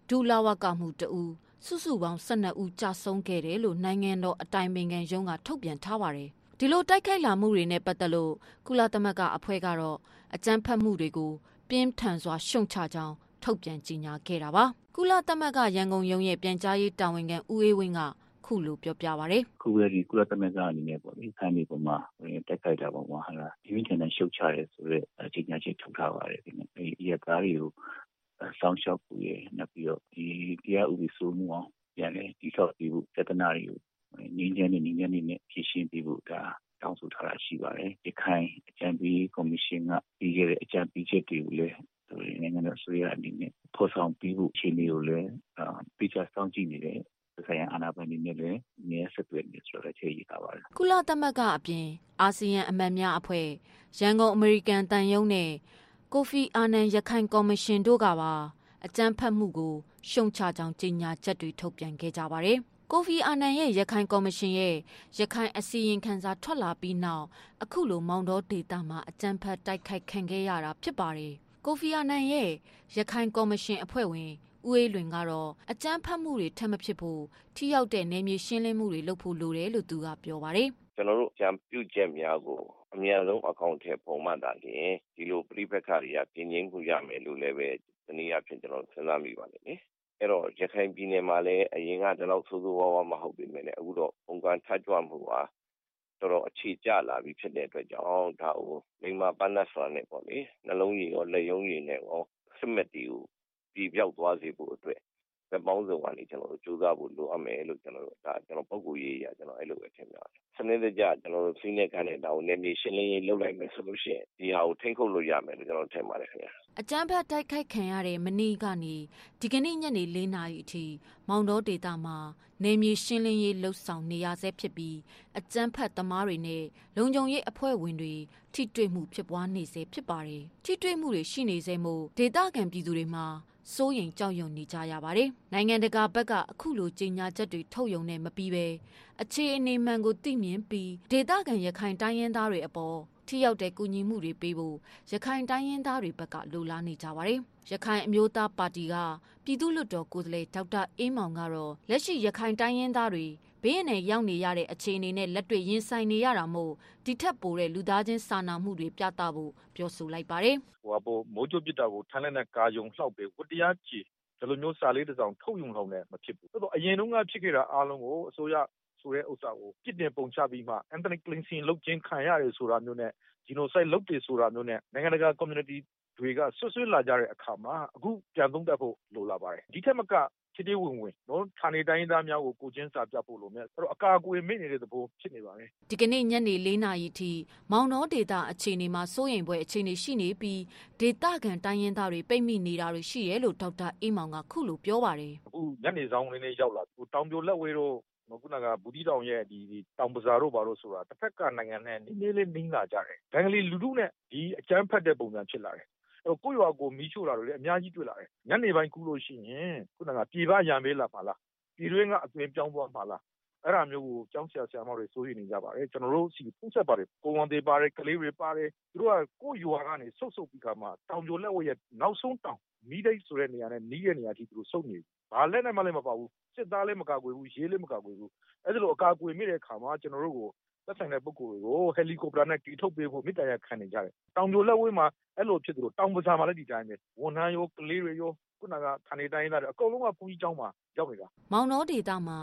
[SPEAKER 9] ဒူလာဝကမှု2ဦးစုစုပေါင်း12ဦးကြာဆုံးခဲ့တယ်လို့နိုင်ငံတော်အတိုင်ပင်ခံရုံးကထုတ်ပြန်ထားပါတယ်။ဒီလိုတိုက်ခိုက်လာမှုတွေနဲ့ပတ်သက်လို့ကုလသမဂ္ဂအဖွဲ့ကတော့အကြမ်းဖက်မှုတွေကိုပြင်းထန်စွာရှုံချကြောင်းထုတ်ပြန်ကြေညာခဲ့တာပါ။ကုလသမဂ္ဂရန်ကုန်ရုံးရဲ့ပြန်ကြားရေးတာဝန်ခံဦးအေးဝင်းကခုလိုပြောပြပါရယ်
[SPEAKER 10] ။ခုလည်းဒီကုလသမဂ္ဂအနေနဲ့ပေါ့လေခိုင်မီပေါ်မှာတိုက်ခိုက်တာပေါ်မှာဟာလားဒီဝန်ထမ်းရှုတ်ချရဲဆိုတဲ့ကြေညာချက်ထုတ်ထားပါတယ်ဒီနေ့ဒီအကားတွေကိုစောင့်ရှောက်ဖို့ရနောက်ပြီးတော့ဒီတရားဥပဒေစိုးမိုးအောင်ပြန်လဲဒီဆောက်ပြီးဖို့စေတနာတွေကိုငင်းချမ်းနေနဲ့ဖြည့်ရှင်းပြီးဖို့ဒါတောင်းဆိုထားတာရှိပါတယ်ဒီခိုင်အကြံပေးကော်မရှင်ကပြီးခဲ့တဲ့အကြံပေးချက်တွေကိုလည်းနိုင်ငံတော်ဆွေးနွေးအနေနဲ့ဖော်ဆောင်ပြီးဖို့အခြေအနေကိုလည်းပြချစောင့်ကြည့်နေတဲ့ဆိုင်ရာအာဏာပိုင်တွေနဲ့လည်းနေဆက်သွယ်နေဆိုတော့ခြေရတာပါတယ်
[SPEAKER 9] ကုလသမဂ္ဂအပြင်အာဆီယံအမတ်များအဖွဲ့ရန်ကုန်အမေရိကန်တန်ယုံနဲ့ကိုဖီအာနန်ရခိုင်ကော်မရှင်တို့ကပါအကြမ်းဖက်မှုကိုရှုံချကြောင်းကြေညာချက်တွေထုတ်ပြန်ခဲ့ကြပါတယ်ကိုဖီအာနန်ရဲ့ရခိုင်ကော်မရှင်ရဲ့ရခိုင်အစီရင်ခံစာထွက်လာပြီးနောက်အခုလိုမောင်တော်ဒေတာမှာအကြမ်းဖက်တိုက်ခိုက်ခံခဲ့ရတာဖြစ်ပါတယ်ကိုဖီအာနန်ရဲ့ရခိုင်ကော်မရှင်အဖွဲ့ဝင်ဦးအေးလွင်ကတော့အကြမ်းဖက်မှုတွေထပ်မဖြစ်ဖို့ထိရောက်တဲ့နယ်မြေရှင်းလင်းမှုတွေလုပ်ဖို့လိုတယ်လို့သူကပြောပါတယ်
[SPEAKER 11] ကျွန်တော်တို့အကြံပြုချက်များကိုအများဆုံးအကောင့်ထဲပုံမှန်တာလျင်ဒီလိုပြိပက္ခတွေကပြင်းပြင်းမှုရမယ်လို့လည်းပဲဒီနေ့အဖြစ်ကျွန်တော်စဉ်းစားမိပါတယ်လေအဲ့တော့ရခိုင်ပြည်နယ်မှာလည်းအရင်ကဒီလောက်ဆိုးဆိုးဝါးဝါမဟုတ်ပေမဲ့လည်းအခုတော့ပုံကထကြွမှုဟာတော်တော်အခြေကျလာပြီဖြစ်တဲ့အတွက်ကြောင့်ဒါကိုမိမပန်းနတ်စွာနဲ့ပေါ့လေနှလုံးရည်ရောလက်ရုံးရည်နဲ့ရောစစ်မှတ်တီကိုပြည်ပြောက်သွားစေဖို့အတွက်ဗက်ပေါင်းစုံကနေကျွန်တော်တို့ကြိုးစားဖို့လိုအပ်မယ်လို့ကျွန်တော်တို့ဒါကျွန်တော်ပုံကိုရေးရကျွန်တော်အဲ့လိုပဲထင်ပါတယ်စနစ်တကျကျွန်တော်တို့ဖိနေခံတဲ့ဒါကိုနယ်မြေရှင်းလင်းရေးလုပ်လိုက်မယ်ဆိုလို့ရှိရင်ဒီဟာကိုထိန်းချုပ်လို့ရမယ်လို့ကျွန်တော်ထင်ပါတယ်ခင်ဗျာ
[SPEAKER 9] အကြမ်းဖက်တိုက်ခိုက်ခံရတဲ့မနေ့ကနေဒီကနေ့ညနေ4 နာရီအထိမောင်တော်ဒေသမှာနယ်မြေရှင်းလင်းရေးလှုပ်ဆောင်နေရဆဲဖြစ်ပြီးအကြမ်းဖက်သမားတွေနဲ့လုံခြုံရေးအဖွဲ့ဝင်တွေထိတွေ့မှုဖြစ်ပွားနေစေဖြစ်ပါတယ်ထိတွေ့မှုတွေရှိနေစေမို့ဒေသခံပြည်သူတွေမှာစိုးရိမ်ကြောက်ရွံ့နေကြရပါတယ်။နိုင်ငံတကာဘက်ကအခုလိုကြေညာချက်တွေထုတ်ယုံနဲ့မပြီးပဲအခြေအနေမှန်ကိုသိမြင်ပြီးဒေသခံရခိုင်တိုင်းရင်းသားတွေအပေါ်ထိရောက်တဲ့ကူညီမှုတွေပေးဖို့ရခိုင်တိုင်းရင်းသားတွေဘက်ကလိုလားနေကြပါတယ်။ရခိုင်အမျိုးသားပါတီကပြည်သူ့လွှတ်တော်ကိုယ်စားလှယ်ဒေါက်တာအေးမောင်ကတော့လက်ရှိရခိုင်တိုင်းရင်းသားတွေဘေးရန်နဲ့ရောက်နေရတဲ့အခြေအနေနဲ့လက်တွေ့ရင်ဆိုင်နေရတာမို့ဒီထက်ပိုတဲ့လူသားချင်းစာနာမှုတွေပြသဖို့ပြောဆိုလိုက်ပါတယ်
[SPEAKER 12] ။ဟိုအပေါ်မိုးကြိုးပစ်တာကိုထမ်းလက်နဲ့ကာယုံလှောက်ပဲဝတရားကြည်ဒီလိုမျိုးစာလေးတစ်စောင်ထုတ်ယုံလောက်နဲ့မဖြစ်ဘူး။ဆိုတော့အရင်တုန်းကဖြစ်ခဲ့တာအားလုံးကိုအစိုးရဆိုတဲ့ဥစ္စာကိုပြစ်တင်ပုံချပြီးမှ ethnic cleansing လုပ်ခြင်းခံရတယ်ဆိုတာမျိုးနဲ့ genocide လုပ်တယ်ဆိုတာမျိုးနဲ့နိုင်ငံတကာ community တွေကဆွဆွဲလာကြတဲ့အခါမှာအခုပြန်သုံးသပ်ဖို့လိုလာပါတယ်ဒီထက်မကချစ်တေးဝင်နော်ဌာနေတိုင်းသားများကိုကိုချင်းစာပြဖို့လိုမြတ်အဲ့တော့အကာအကွယ်မိနေတဲ့သဘောဖြစ်နေပါတယ်
[SPEAKER 9] ဒီကနေ့ညနေ4 နာရီထိမောင်တော်ဒေတာအခြေအနေမှာစိုးရိမ်ပွဲအခြေအနေရှိနေပြီးဒေတာကန်တိုင်းရင်းသားတွေပိတ်မိနေတာတွေရှိရဲလို့ဒေါက်တာအေးမောင်ကခုလိုပြောပါတယ်
[SPEAKER 12] အခုညနေဆောင်လေးနဲ့ရောက်လာတောင်ပြိုလက်ဝဲတော့ခုနကဘူတီတောင်ရဲ့ဒီတောင်ပဇာတို့ဘာလို့ဆိုတာတစ်ဖက်ကနိုင်ငံနဲ့နည်းနည်းလေးနှင်းလာကြတယ်ဘင်္ဂလီလူထုနဲ့ဒီအကြမ်းဖက်တဲ့ပုံစံဖြစ်လာတယ်ကိုယ့်ရွာကိုမီးရှို့တာတွေလည်းအများကြီးတွေ့လာတယ်ညနေပိုင်းကူလို့ရှိရင်ခုနကပြည်ပရံပေးလာပါလားပြည်တွင်းကအသွင်ပြောင်းသွားပါလားအဲ့ဒါမျိုးကိုကျောင်းဆရာမတွေစိုးရိမ်နေကြပါတယ်ကျွန်တော်တို့စီဖုန်းဆက်ပါတယ်ကိုဝန်တွေပါတယ်ကလေးတွေပါတယ်သူတို့ကကိုယ့်ရွာကနေဆုတ်ပြီးခါမှတောင်ပြိုလက်ဝဲရဲ့နောက်ဆုံးတောင်မီးဒိတ်ဆိုတဲ့နေရာနဲ့နီးတဲ့နေရာထိသူတို့စုပ်နေဘာလက်နဲ့မှလည်းမပါဘူးစစ်သားလည်းမကာကွယ်ဘူးရေးလည်းမကာကွယ်ဘူးအဲ့ဒါလိုအကာအကွယ်မိတဲ့အခါမှာကျွန်တော်တို့ကိုသက်ဆိုင်တဲ့ပုဂ္ဂိုလ်တွေကိုဟယ်လီကော်ပတာနဲ့တီထုတ်ပေးဖို့မြစ်တရခံနေကြတယ်တောင်ပြိုလက်ဝဲမှာအဲ့လိုဖြစ်သလိုတောင်ပဇာမှာလည်းဒီတိုင်းပဲဝန်ထမ်းရောကလေးတွေရောခုနကဌာနေတိုင်းသားတွေအကုန်လုံးကဘုန်းကြီးကျောင်းမှာရောက်နေတာ
[SPEAKER 9] မောင်တော်ဒေတာမှာ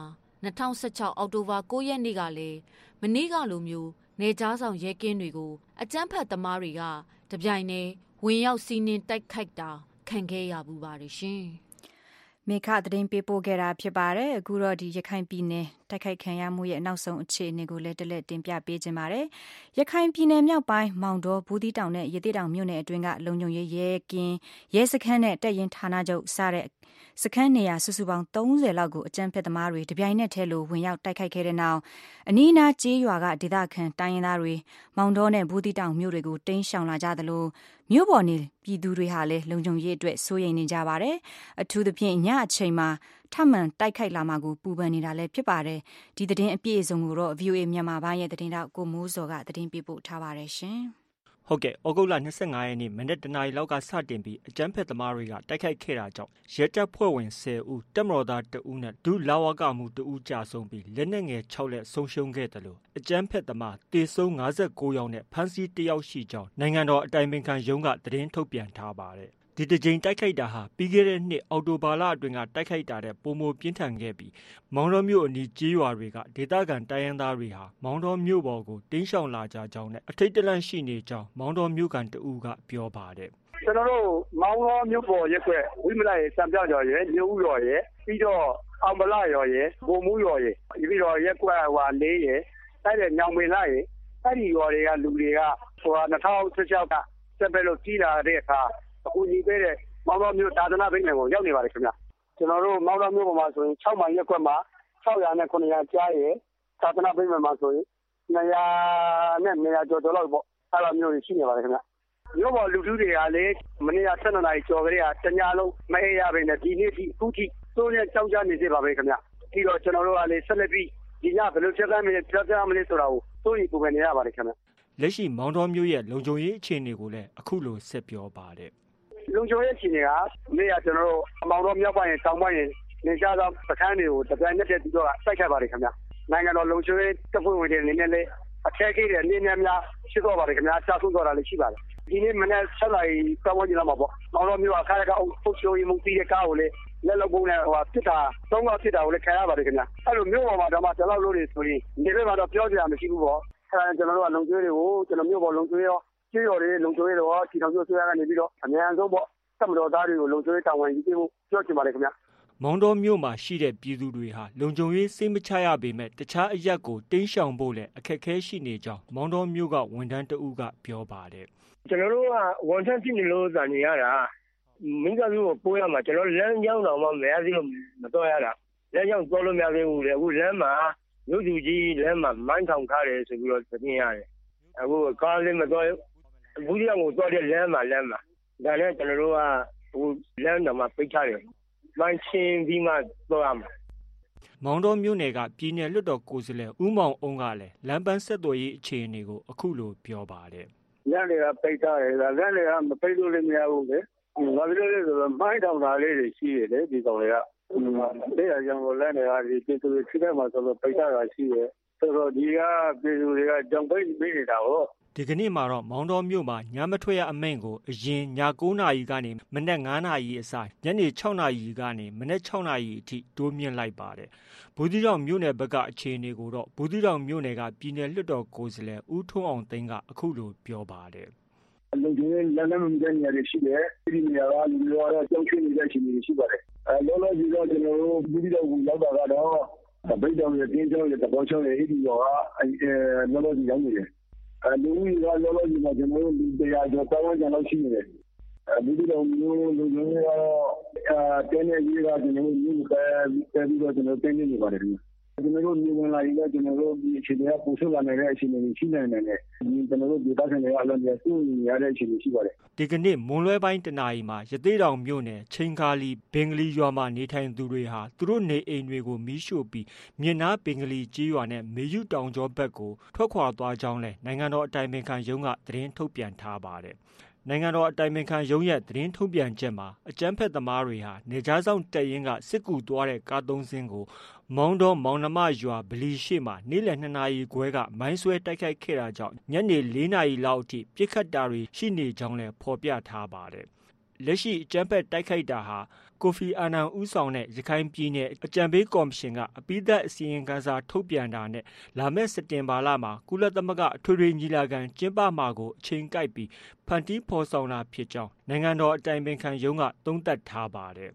[SPEAKER 9] 2016အောက်တိုဘာ9 ရက်နေ့ကလည်းမနေ့ကလိုမျိုးနေကြားဆောင်ရဲကင်းတွေကိုအကြမ်းဖက်သမားတွေကတပြိုင်တည်းဝင်ရောက်စီးနင်းတိုက်ခိုက်တာခံခဲ့ရဘူးပါတယ်ရှင်
[SPEAKER 2] မေခသတင်းပေးပို့ခဲ့တာဖြစ်ပါတယ်အခုတော့ဒီရခိုင်ပြည်နယ်တိုက်ခိုက်ခံရမှုရဲ့နောက်ဆုံးအခြေအနေကိုလည်းတလက်တင်ပြပေးခြင်းပါတယ်ရခိုင်ပြည်နယ်မြောက်ပိုင်းမောင်တော်ဘူးတီတောင်နဲ့ရသေးတောင်မြို့နယ်အတွင်းကလုံခြုံရေးရဲကင်းရဲစခန်းနဲ့တပ်ရင်းဌာနချုပ်စတဲ့စခန်းနေရာစုစုပေါင်း30လောက်ကိုအကြမ်းဖက်သမားတွေတပြိုင်နက်တည်းလိုဝင်ရောက်တိုက်ခိုက်ခဲ့တဲ့နောက်အနီးအနားကျေးရွာကဒေသခံတိုင်းရင်းသားတွေမောင်တော်နဲ့ဘူးတီတောင်မြို့တွေကိုတင်းရှောင်လာကြသလိုမြို့ပေါ်နေပြည်သူတွေဟာလည်းလုံခြုံရေးအတွက်စိုးရိမ်နေကြပါတယ်အထူးသဖြင့်ညအချိန်မှာထပ်မံတိုက်ခိုက်လာမှာကိုပူပန်နေတာလည်းဖြစ်ပါတယ်ဒီသတင်းအပြည့်အစုံကိုတော့ VOA မြန်မာပိုင်းရဲ့သတင်းတောက်ကိုမိုးစောကသတင်းပေးပို့ထားပါတယ်ရှင်
[SPEAKER 13] ဟုတ်ကဲ့ဩဂုတ်လ25ရက်နေ့မနက်တနာရီလောက်ကစတင်ပြီးအကြမ်းဖက်သမားတွေကတိုက်ခိုက်ခဲ့တာကြောင့်ရဲတပ်ဖွဲ့ဝင်10ဦးတပ်မတော်သား2ဦးနဲ့ဒုလာဝကမှု2ဦးကြာဆုံးပြီးလက်နက်ငယ်6လက်ဆုံးရှုံးခဲ့တယ်လို့အကြမ်းဖက်သမားတေဆုံး59ယောက်နဲ့ဖမ်းဆီး1ယောက်ရှိကြောင်းနိုင်ငံတော်အတိုင်ပင်ခံရုံးကသတင်းထုတ်ပြန်ထားပါတယ်ဒီတစ်ကြိမ်တိုက်ခိုက်တာဟာပြီးခဲ့တဲ့နှစ်အောက်တိုဘာလအတွင်းကတိုက်ခိုက်တာတဲ့ပုံမပြင်းထန်ခဲ့ပြီးမောင်တော်မြို့အနီးကျေးရွာတွေကဒေသခံတိုင်းရင်းသားတွေဟာမောင်တော်မြို့ပေါ်ကိုတင်းရှောင်လာကြကြောင်းနဲ့အထိတ်တလန့်ရှိနေကြောင်းမောင်တော်မြို့ကန်တဦးကပြောပါတယ်
[SPEAKER 14] ကျွန်တော်တို့မောင်တော်မြို့ပေါ်ရက်ွက်ဝိမလရဲ့စံပြကျော်ရဲ့မြို့ဦးရော်ရဲ့ပြီးတော့အောင်ဗလာရော်ရဲ့ဘုံမှုရော်ရဲ့ပြီးတော့ရက်ွက်လေးရဲ့အဲ့တဲ့ညောင်ပင်လာရဲ့အဲ့ဒီရော်တွေကလူတွေက2016ကစက်ပဲလို့ကြီးလာတဲ့အခါအခုညီပေးတဲ့မောင်တော်မြို့သာသနာ့ဗိမာန်ကိုရောက်နေပါတယ်ခင်ဗျကျွန်တော်တို့မောင်တော်မြို့ပေါ်မှာဆိုရင်6မိုင်ရက်ကွက်မှာ600နဲ့900ကြားရဲ့သာသနာ့ဗိမာန်မှာဆိုရင်200နဲ့200ကျော်လောက်ပေါ့အဲ့လိုမျိုးရှိနေပါတယ်ခင်ဗျမြို့ပေါ်လူထုတွေကလည်းမနေ့က12နာရီကျော်ကလေးကတညလုံးမအေးရပါနဲ့ဒီနေ့ဒီအခုထိစိုးနဲ့ကြောက်ကြနေသေးပါပဲခင်ဗျပြီးတော့ကျွန်တော်တို့ကလည်းဆက်လက်ပြီးဒီညဘယ်လိုချက်ကမ်းမလဲပြောပြမလဲဆိုတာကိုစိုးရိမ်ပူပန်နေရပါတယ်ခင်ဗျ
[SPEAKER 13] လက်ရှိမောင်တော်မြို့ရဲ့လုံခြုံရေးအခြေအနေကိုလည်းအခုလိုဆက်ပြောပါတယ်
[SPEAKER 14] လုံခြုံရေးအခြေအနေကနေ့ကကျွန်တော်တို့မောင်တော်မြောက်ပိုင်းတောင်ပိုင်းနေကြသောစခန်းတွေကိုတပြိုင်နက်တည်းပြီးတော့စိုက်ခတ်ပါတယ်ခင်ဗျနိုင်ငံတော်လုံခြုံရေးတပ်ဖွဲ့ဝင်တွေအနေနဲ့လည်းအခက်အခဲတွေအနေနဲ့များရှိတော့ပါတယ်ခင်ဗျတာဆုံးတော့တာလည်းရှိပါတယ်ဒီနေ့မနေ့7နာရီပတ်ဝန်းကျင်လောက်မှာပေါ့မောင်တော်မြို့အခါရကအုပ်ချုပ်ရေးမှုပြီးတဲ့ကားကိုလည်းလက်လုံပုံးနဲ့ဖြစ်တာ3ခေါက်ဖြစ်တာကိုလည်းခံရပါတယ်ခင်ဗျအဲ့လိုမြို့ပေါ်မှာတော့မှတလောက်လို့နေဆိုရင်ဒီဘက်မှာတော့ပြောကြရမရှိဘူးပေါ့အဲ့ကျွန်တော်တို့ကလုံခြုံရေးတွေကိုကျွန်တော်မြို့ပေါ်လုံခြုံရေးရောကျေးရွာတွေလုံခြုံရေးတော့ဒီတော်မျိုးဆွေးရကနေပြီးတော့အများဆုံးပေါ့တပ်မတော်သားတွေကိုလုံခြုံရေးတာဝန်ယူပေးဖို့ပြောချင်ပါတယ်ခင်ဗျ
[SPEAKER 13] မောင်တော်မြို့မှာရှိတဲ့ပြည်သူတွေဟာလုံခြုံရေးစိတ်မချရပေမဲ့တခြားအရက်ကိုတင်းရှောင်ဖို့လည်းအခက်အခဲရှိနေကြောင်းမောင်တော်မြို့ကဝန်ထမ်းတဦးကပြောပါတယ်
[SPEAKER 14] ကျွန်တော်တို့ကဝန်ထမ်းဖြစ်နေလို့ဇာနေရတာမင်းကလူကိုပိုးရမှာကျွန်တော်လမ်းကြောင်းတော့မှမရသေးလို့မတော်ရတာလမ်းကြောင်းတော်လို့မရသေးဘူးလေအခုလမ်းမှာမြို့သူကြီးလမ်းမှာမိုင်းထောင်ထားတယ်ဆိုပြီးတော့သိရတယ်အခုကားလေးမတော်ဘူးဒီအောင်ကိုတော်တဲ့လမ်းမှာဒါနဲ့ကျွန်တော်တို့ကဟိုလမ်းတော့မှပိတ်ထားတယ်မိုင်းချင်းပြီးမှတော်ရမှာ
[SPEAKER 13] မောင်တော်မြို့နယ်ကပြည်နယ်လွှတ်တော်ကိုယ်စားလှယ်ဦးမောင်အုံးကလည်းလမ်းပန်းဆက်သွယ်ရေးအခြေအနေကိုအခုလိုပြောပါတယ်
[SPEAKER 14] လမ်းတွေကပိတ်ထားတယ်လမ်းတွေကမပိတ်လို့လည်းမရဘူးလေဘာဖြစ်လို့လဲဆိုတော့မိုင်းထောင်တာလေးတွေရှိတယ်လေဒီကောင်တွေကတဲ့အကြောင်းကိုလမ်းတွေကဒီပြည်သူတွေထိတဲ့မှာဆိုတော့ပိတ်ထားတာရှိတယ်ဆိုတော့ဒီကပြည်သူတွေကကြောင်ပိတ်ပြီးနေတာဟုတ်
[SPEAKER 13] ဒီကနေ့မှာတော့မောင်တော်မြို့မှာညမထွက်ရအမိန့်ကိုအရင်ည9နာရီကနေမနက်9နာရီအစားညနေ6နာရီကနေမနက်6နာရီအထိတိုးမြင့်လိုက်ပါတယ်။ဘူးသီးတောင်မြို့နယ်ဘက်ကအခြေအနေကိုတော့ဘူးသီးတောင်မြို့နယ်ကပြည်နယ်လွှတ်တော်ကိုယ်စားလှယ်ဦးထွန်းအောင်သိန်းကအခုလိုပြောပါတယ်
[SPEAKER 14] ။လုံခြုံရေးလက်နက်မကျန်နေရရှိတယ်။ဒီနေရာကလူတွေကတော့ကြောက်ရွံ့နေတဲ့အခြေအနေရှိပါတယ်။လောလောဆယ်တော့ကျွန်တော်တို့ဘူးသီးတောင်ကိုရောက်တာကတော့ဗိတ်တောင်ရဲ့တင်းကျောင်းရဲ့တပေါချောင်းရဲ့အဲ့ဒီရောလောလောဆယ်ရောက်နေတယ်လူကြီးကလောလောဆယ်မှာကျွန်တော်တို့တရားကျော်ပတ်ဝန်းကျင်လောက်ရှိနေတယ်ဘူးဒီတော့မျိုးလူမျိုးကတော့တင်းနေကြီးကကျွန်တော်တို့မြို့ကပြီးတော့ကျွန်တော်တင်းနေပါတယ်ကျွန်တော်တို့မြို့ဝင်လာရင်ကျွန်တော်တို့ဒီအခြေအနေကပိုဆိုးလာနေတဲ့အခြေအနေရှိနေတယ်ကျွန်တော်တို့ဒေသခံတွေအလုံးကြီးစုနေရတဲ့အခြေအနေရှိပါတယ်
[SPEAKER 13] ဒီကနေ့မွန်လွဲပိုင်းတနာရီမှာရသေးတောင်မြို့နယ်ချင်းကာလီဘင်္ဂလီရွာမှာနေထိုင်သူတွေဟာသူတို့နေအိမ်တွေကိုမီးရှို့ပြီးမြစ်နားဘင်္ဂလီကျေးရွာနဲ့မေယုတောင်ကျောဘက်ကိုထွက်ခွာသွားကြောင်းလဲနိုင်ငံတော်အတိုင်ပင်ခံရုံးကသတင်းထုတ်ပြန်ထားပါတယ်နိုင်ငံတော်အတိုင်ပင်ခံရုံးရဲ့သတင်းထုတ်ပြန်ချက်မှာအကြမ်းဖက်သမားတွေဟာနေကြားဆောင်တပ်ရင်းကစစ်ကူသွားတဲ့ကား3စင်းကိုမောင်တော်မောင်နှမရွာဗလီရှိမှာနေ့လယ်2နာရီခွဲကမိုင်းဆွဲတိုက်ခိုက်ခဲ့တာကြောင့်ညနေ4နာရီလောက်အထိပြစ်ခတ်တာတွေရှိနေကြောင်းလည်းဖော်ပြထားပါတယ်။လက်ရှိအကြမ်းဖက်တိုက်ခိုက်တာဟာကိုဖီအာနန်ဦးဆောင်တဲ့ရခိုင်ပြည်နယ်အကြံပေးကော်မရှင်ကအပြီးသတ်အစီရင်ခံစာထုတ်ပြန်တာနဲ့လာမယ့်စက်တင်ဘာလမှာကုလသမဂ္ဂအထွေထွေညီလာခံကျင်းပမှာကိုအချိန်ကိုက်ပြီးဖန်တီးဖော်ဆောင်တာဖြစ်ကြောင်းနိုင်ငံတော်အတိုင်ပင်ခံရုံးကသုံးသပ်ထားပါတယ်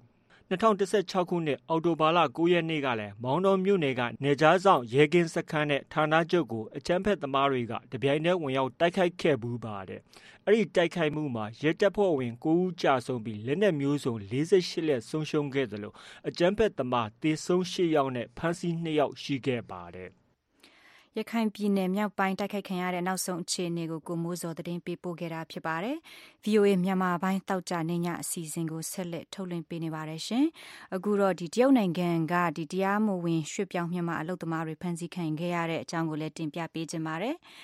[SPEAKER 13] 2016ခုနှစ်အောက်တိုဘာလ9ရက်နေ့ကလည်းမောင်တော်မြို့နယ်ကနေကြားဆောင်ရဲကင်းစခန်းနဲ့ဌာနချုပ်ကိုအကြမ်းဖက်သမားတွေကတပြိုင်တည်းဝင်ရောက်တိုက်ခိုက်ခဲ့ဘူးပါတယ်။အဲ့ဒီတိုက်ခိုက်မှုမှာရဲတပ်ဖွဲ့ဝင်9ဦးကြာဆုံးပြီးလက်နက်မျိုးစုံ48လက်ဆုံးရှုံးခဲ့သလိုအကြမ်းဖက်သမားသေဆုံး8ယောက်နဲ့ဖမ်းဆီး2ယောက်ရှိခဲ့ပါတယ်။
[SPEAKER 2] ရခိုင်ပြည်နယ်မြောက်ပိုင်းတိုက်ခိုက်ခံရတဲ့နောက်ဆုံးအခြေအနေကိုကိုမိုးစောသတင်းပေးပို့ခဲ့တာဖြစ်ပါတယ်။ VOA မြန်မာပိုင်းတောက်ကြနေညအစီအစဉ်ကိုဆက်လက်ထုတ်လွှင့်ပေးနေပါတယ်ရှင်။အခုတော့တရုတ်နိုင်ငံကတရားမဝင်ရွှေ့ပြောင်းမြန်မာအလုပ်သမားတွေဖမ်းဆီးခံခဲ့ရတဲ့အကြောင်းကိုလည်းတင်ပြပေးခြင်းပါတယ်။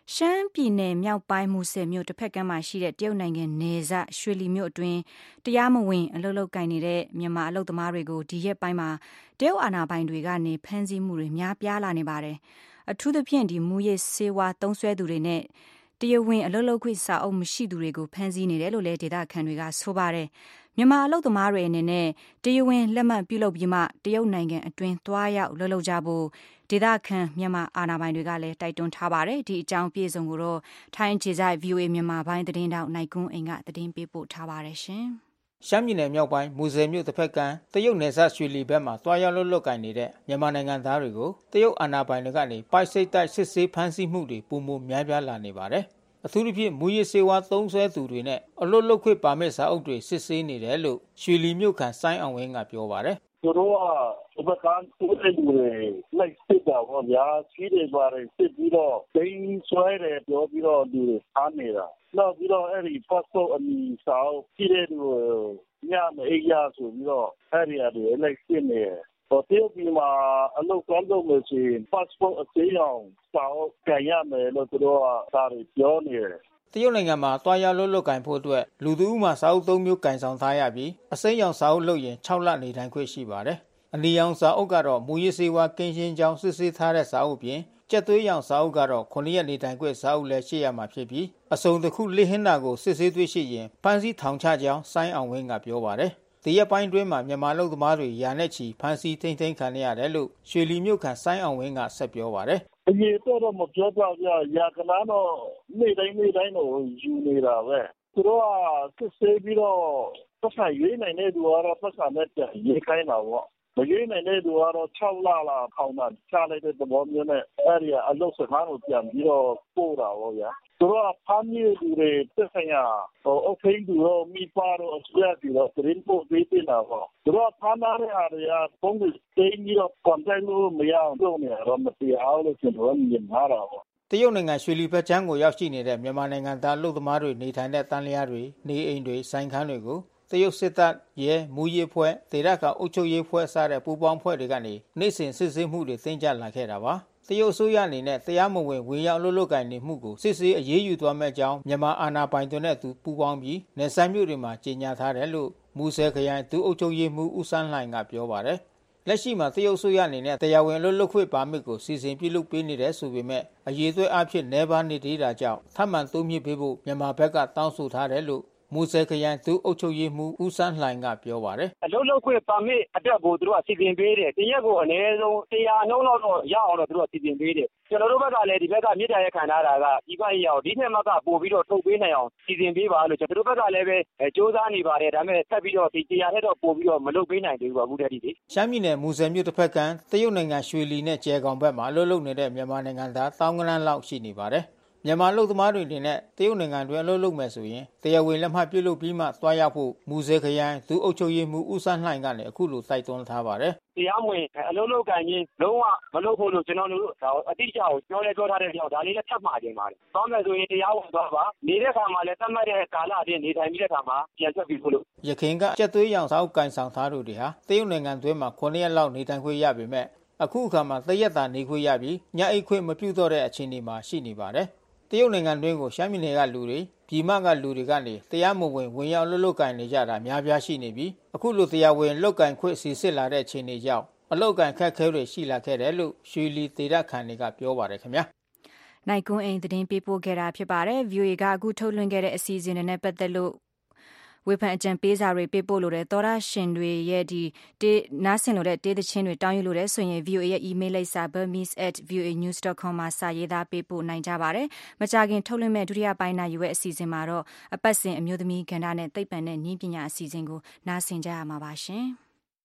[SPEAKER 2] ရှမ်းပြည်နယ်မြောက်ပိုင်းမူဆယ်မြို့တစ်ဖက်ကမ်းမှာရှိတဲ့တရုတ်နိုင်ငံနယ်စပ်ရွှေလီမြို့အတွင်းတရားမဝင်အလုပ်လုပ်ကိုင်နေတဲ့မြန်မာအလုပ်သမားတွေကိုဒီရက်ပိုင်းမှာတရုတ်အာဏာပိုင်တွေကနေဖမ်းဆီးမှုတွေများပြားလာနေပါတယ်။အထူးသဖြင့်မူရစ်ဆေးဝါးသုံးစွဲသူတွေနဲ့တရားဝင်အလုပ်လုပ်ခွင့်စာအုပ်မရှိသူတွေကိုဖမ်းဆီးနေတယ်လို့လည်းဒေသခံတွေကဆိုပါတယ်။မြန်မာအလုပ်သမားတွေအနေနဲ့တရားဝင်လက်မှတ်ပြုလုပ်ပြီးမှတရုတ်နိုင်ငံအတွင်းသွားရောက်လှုပ်လှုပ်ကြဖို့ဒေသခံမြန်မာအာဏာပိုင်တွေကလည်းတိုက်တွန်းထားပါတယ်။ဒီအကြောင်းပြည့်စုံကိုတော့ထိုင်းအခြေစိုက် VOA မြန်မာပိုင်းသတင်းတောက်နိုင်ကွန်းအိမ်ကသတင်းပေးပို့ထားပါတယ်ရှင်
[SPEAKER 15] ။ရှမ်းပြည်နယ်မြောက်ပိုင်းမူဆယ်မြို့တစ်ဖက်ကမ်းတရုတ်နယ်စပ်ရွှေလီဘက်မှာသွားရောက်လှုပ်လှုပ်ကိုင်နေတဲ့မြန်မာနိုင်ငံသားတွေကိုတရုတ်အာဏာပိုင်တွေကနေပိုက်စိတ်တိုက်စစ်ဆေးဖမ်းဆီးမှုတွေပုံမှန်များပြားလာနေပါတယ်။အထူးသဖြင့်မူရစ်ဆေးဝါးသုံးစွဲသူတွေနဲ့အလွတ်လုခွင့်ပါမစ်စာအုပ်တွေစစ်ဆေးနေတယ်လို့ရွှေလီမြို့ခံစိုင်းအောင်ဝင်းကပြောပါတယ်
[SPEAKER 16] ။သူတို့ကဘက်ကန်းကိုယ်တွေလိုက်စစ်တာပေါ့ဗျာစီးတွေပါတယ်စစ်ပြီးတော့ဒိန်းဆွဲတယ်ပြောပြီးတော့လူတွေအားနေတာနောက်ပြီးတော့အဲ့ဒီ passport အမည်စာအုပ်ကြည့်တဲ့လူညမအိရဆိုပြီးတော့အဲ့ဒီအတွေလိုက်စစ်နေတယ်တရုတ်ပြည်မှာအလုပ်ကောင်းလုပ်လို့ရှိရင် passport အသေးအောင်စာအုပ်ကြရမယ်လို့သူတို့ကဒါတွေပြောနေတယ်
[SPEAKER 15] တရုတ်နိုင်ငံမှာတွားရောက်လှုပ်လှုပ်ကိုင်ဖို့အတွက်လူသူဦးမှာစာအုပ်3မျိုးကင်ဆောင်ထားရပြီးအစိမ်းရောင်စာအုပ်လုပ်ရင်6လနေထိုင်ခွင့်ရှိပါတယ်။အနီရောင်စာအုပ်ကတော့မူရစ်ဆေးဝါးကင်းရှင်းကြောင်းစစ်ဆေးထားတဲ့စာအုပ်ပြင်ကြက်သွေးရောင်စာအုပ်ကတော့9ရက်နေထိုင်ခွင့်စာအုပ်လည်းရှိရမှာဖြစ်ပြီးအစုံတစ်ခုလိဟင်းတာကိုစစ်ဆေးတွေ့ရှိရင်ဖမ်းဆီးထောင်ချကြောင်းစိုင်းအောင်ဝင်းကပြောပါတယ်။ဒီရက်ပိုင်းတွင်းမှာမြန်မာလူသမားတွေရာနဲ့ချီဖမ်းဆီးထိန်းသိမ်းခံရတယ်လို့ရွှေလီမြို့ခံစိုင်းအောင်ဝင်းကဆက်ပြောပါတယ်
[SPEAKER 16] ။အရေးတော့မပြောတော့ကြရာကနာတော့နေ့တိုင်းတော့ယူနေတာပဲသူတို့ကစစ်ဆေးပြီးတော့ပတ်စံရွေးနိုင်တဲ့သူကတော့ပတ်စံနဲ့ပြန်ရေးခိုင်းတာပေါ့မရွေးနိုင်တဲ့သူကတော့6လလာခေါင်းတာချလိုက်တဲ့သဘောမျိုးနဲ့အဲ့ဒီအလုပ်စခန်းကိုပြန်ပြီးတော့ပို့တာပေါ့ဗျာသူတို့ကဖမ်းမိသူတွေသက်ဆိုင်ရာအဖိန်းသူတို့မိပါတော့အဆွဲပြီးတော့သတင်းပို့ပေးနေတာပေါ့သူတို့ဖမ်းထားတဲ့ဟာတွေကပုံစံတင်းပြီးတော့ contact လို့မရအောင်လုပ်နေတော့မတရားလို့ကျွန်တော်မြင်လာတာပေါ့
[SPEAKER 15] တရုတ်နိုင်ငံရွှေလီဘက်ချမ်းကိုရောက်ရှိနေတဲ့မြန်မာနိုင်ငံသားလူသမားတွေနေထိုင်တဲ့တန်းလျားတွေနေအိမ်တွေဆိုင်ခန်းတွေကိုတရုတ်စစ်တပ်ရဲမူရေးဖွဲ့ဒေသခံအုပ်ချုပ်ရေးဖွဲ့စတဲ့ပူးပေါင်းဖွဲ့တွေကနေနိုင်စဉ်စစ်ဆေးမှုတွေတင်ကြလာခဲ့တာပါတရုတ်အစိုးရအနေနဲ့တရားမဝင်ဝင်ရောက်လှုပ်လှုပ်ကိုင်နေမှုကိုစစ်ဆေးအရေးယူသွားမယ့်အကြောင်းမြန်မာအာဏာပိုင်တွေနဲ့သူပူးပေါင်းပြီးနယ်စပ်မြို့တွေမှာကြေညာထားတယ်လို့မူဆယ်ခရိုင်သူအုပ်ချုပ်ရေးမှူးဦးစန်းလှိုင်ကပြောပါတယ်လက်ရှိမှာတရုတ်အစိုးရအနေနဲ့တရားဝင်လှုပ်လှုပ်ခွင့်ပါမစ်ကိုစီစဉ်ပြုလုပ်ပေးနေတယ်ဆိုပေမဲ့အရေးသွဲအဖြစ်နှဲပါနေသေးတာကြောင့်ထပ်မံတိုးမြင့်ပေးဖို့မြန်မာဘက်ကတောင်းဆိုထားတယ်လို့မူဆယ်ခရိုင်သူအုပ်ချုပ်ရေးမှူးဦးစန်းလှိုင်ကပြောပါတယ်
[SPEAKER 14] အလုပ်လုပ်ခွင့်ပါမစ်အတွက်ကိုသူတို့အစီအစဉ်ပေးတယ်တရက်ကိုအနည်းဆုံး100နှုန်းလောက်တော့ရအောင်တော့သူတို့အစီအစဉ်ပေးတယ်ကျွန်တော်တို့ဘက်ကလည်းဒီဘက်ကမြေတားရခံထားတာကဒီဘက်ရောက်ဒီထက်မှကပို့ပြီးတော့ထုတ်ပေးနိုင်အောင်စီစဉ်ပေးပါလို့ကျွန်တော်တို့ဘက်ကလည်းပဲစ조사နေပါတယ်ဒါပေမဲ့ဆက်ပြီးတော့ဒီ100ထက်တော့ပို့ပြီးတော့မလုပ်ပေးနိုင်သေးဘူးအခုတည်းဒီ
[SPEAKER 15] ရှမ်းပြည်နယ်မူဆယ်မြို့တစ်ဖက်ကမ်းတရုတ်နိုင်ငံရွှေလီနဲ့ကျဲကောင်ဘက်မှာအလုပ်လုပ်နေတဲ့မြန်မာနိုင်ငံသားတောင်းကနန်းလောက်ရှိနေပါတယ်မြန်မာလူသမားတွေအနေနဲ့တရုတ်နိုင်ငံတွင်အလုပ်လုပ်မယ်ဆိုရင်တရားဝင်လက်မှတ်ပြုလုပ်ပြီးမှသွားရောက်ဖို့မူဆယ်ခရိုင်သူအုပ်ချုပ်ရေးမှူးဦးစန်းလှိုင်ကလည်းအခုလိုတိုက်တွန်းထားပါတယ်
[SPEAKER 14] တရားဝင်အလုပ်လုပ်ကိုင်ခြင်းလုံးဝမလုပ်ဖို့လို့ကျွန်တော်တို့အတိအကျကိုပြောထားတဲ့ကြောင့်ဒါလေးလည်းထပ်မှာခြင်းပါတယ်။သွားမယ်ဆိုရင်တရားဝင်သွားပါနေတဲ့ခါမှာလည်းသတ်မှတ်တဲ့ကာလအတွင်းနေထိုင်ပြီးတဲ့ခါမှာပြန်ထွက်ပြီးဖို့လို့
[SPEAKER 15] ရခိုင်ကကြက်သွေးရောင်စာအုပ်ကန်ဆောင်ထားသူတွေဟာတရုတ်နိုင်ငံတွင်းမှာ9ရက်လောက်နေထိုင်ခွင့်ရပေမဲ့အခုအခါမှာတရက်တာနေခွင့်ရပြီးညအိတ်ခွင့်မပြုတော့တဲ့အခြေအနေမှာရှိနေပါတယ်တရုတ်နိုင်ငံတွင်းကိုရှမ်းပြည်နယ်ကလူတွေပြည်မကလူတွေကနေတရားမဝင်ဝင်ရောက်လှုပ်လှုပ်ကိုင်နေကြတာများပြားရှိနေပြီးအခုလိုတရားဝင်လှုပ်ကိုင်ခွင့်စီစစ်လာတဲ့အခြေအနေကြောင့်အလှုပ်ကိုင်ခက်ခဲတွေရှိလာခဲ့တယ်လို့ရွှေလီဒေသခံတွေကပြောပါတယ်ခင်ဗျာ
[SPEAKER 2] နိုင်ကွန်းအိမ်သတင်းပေးပို့ခဲ့တာဖြစ်ပါတယ် VOA ကအခုထုတ်လွှင့်ခဲ့တဲ့အစီအစဉ်တွေနဲ့ပတ်သက်လို့ဝေဖန်အကြံပေးစာတွေပေးပို့လို့တဲ့သောရရှင်တွေရဲ့ဒီနားဆင်လို့တဲ့တေးသချင်းတွေတောင်းယူလို့တဲ့ဆိုရင် VOA ရဲ့ email လိပ်စာ burmese@voanews.com မှာစာရေးသားပေးပို့နိုင်ကြပါတယ်။မကြာခင်ထုတ်လွှင့်မဲ့ဒုတိယပိုင်းနိုင်ရွယ်အစီအစဉ်မှာတော့အပတ်စဉ်အမျိုးသမီးကဏ္ဍနဲ့သိပ္ပံနဲ့နည်းပညာအစီအစဉ်ကိုနားဆင်ကြရမှာပါရှင်။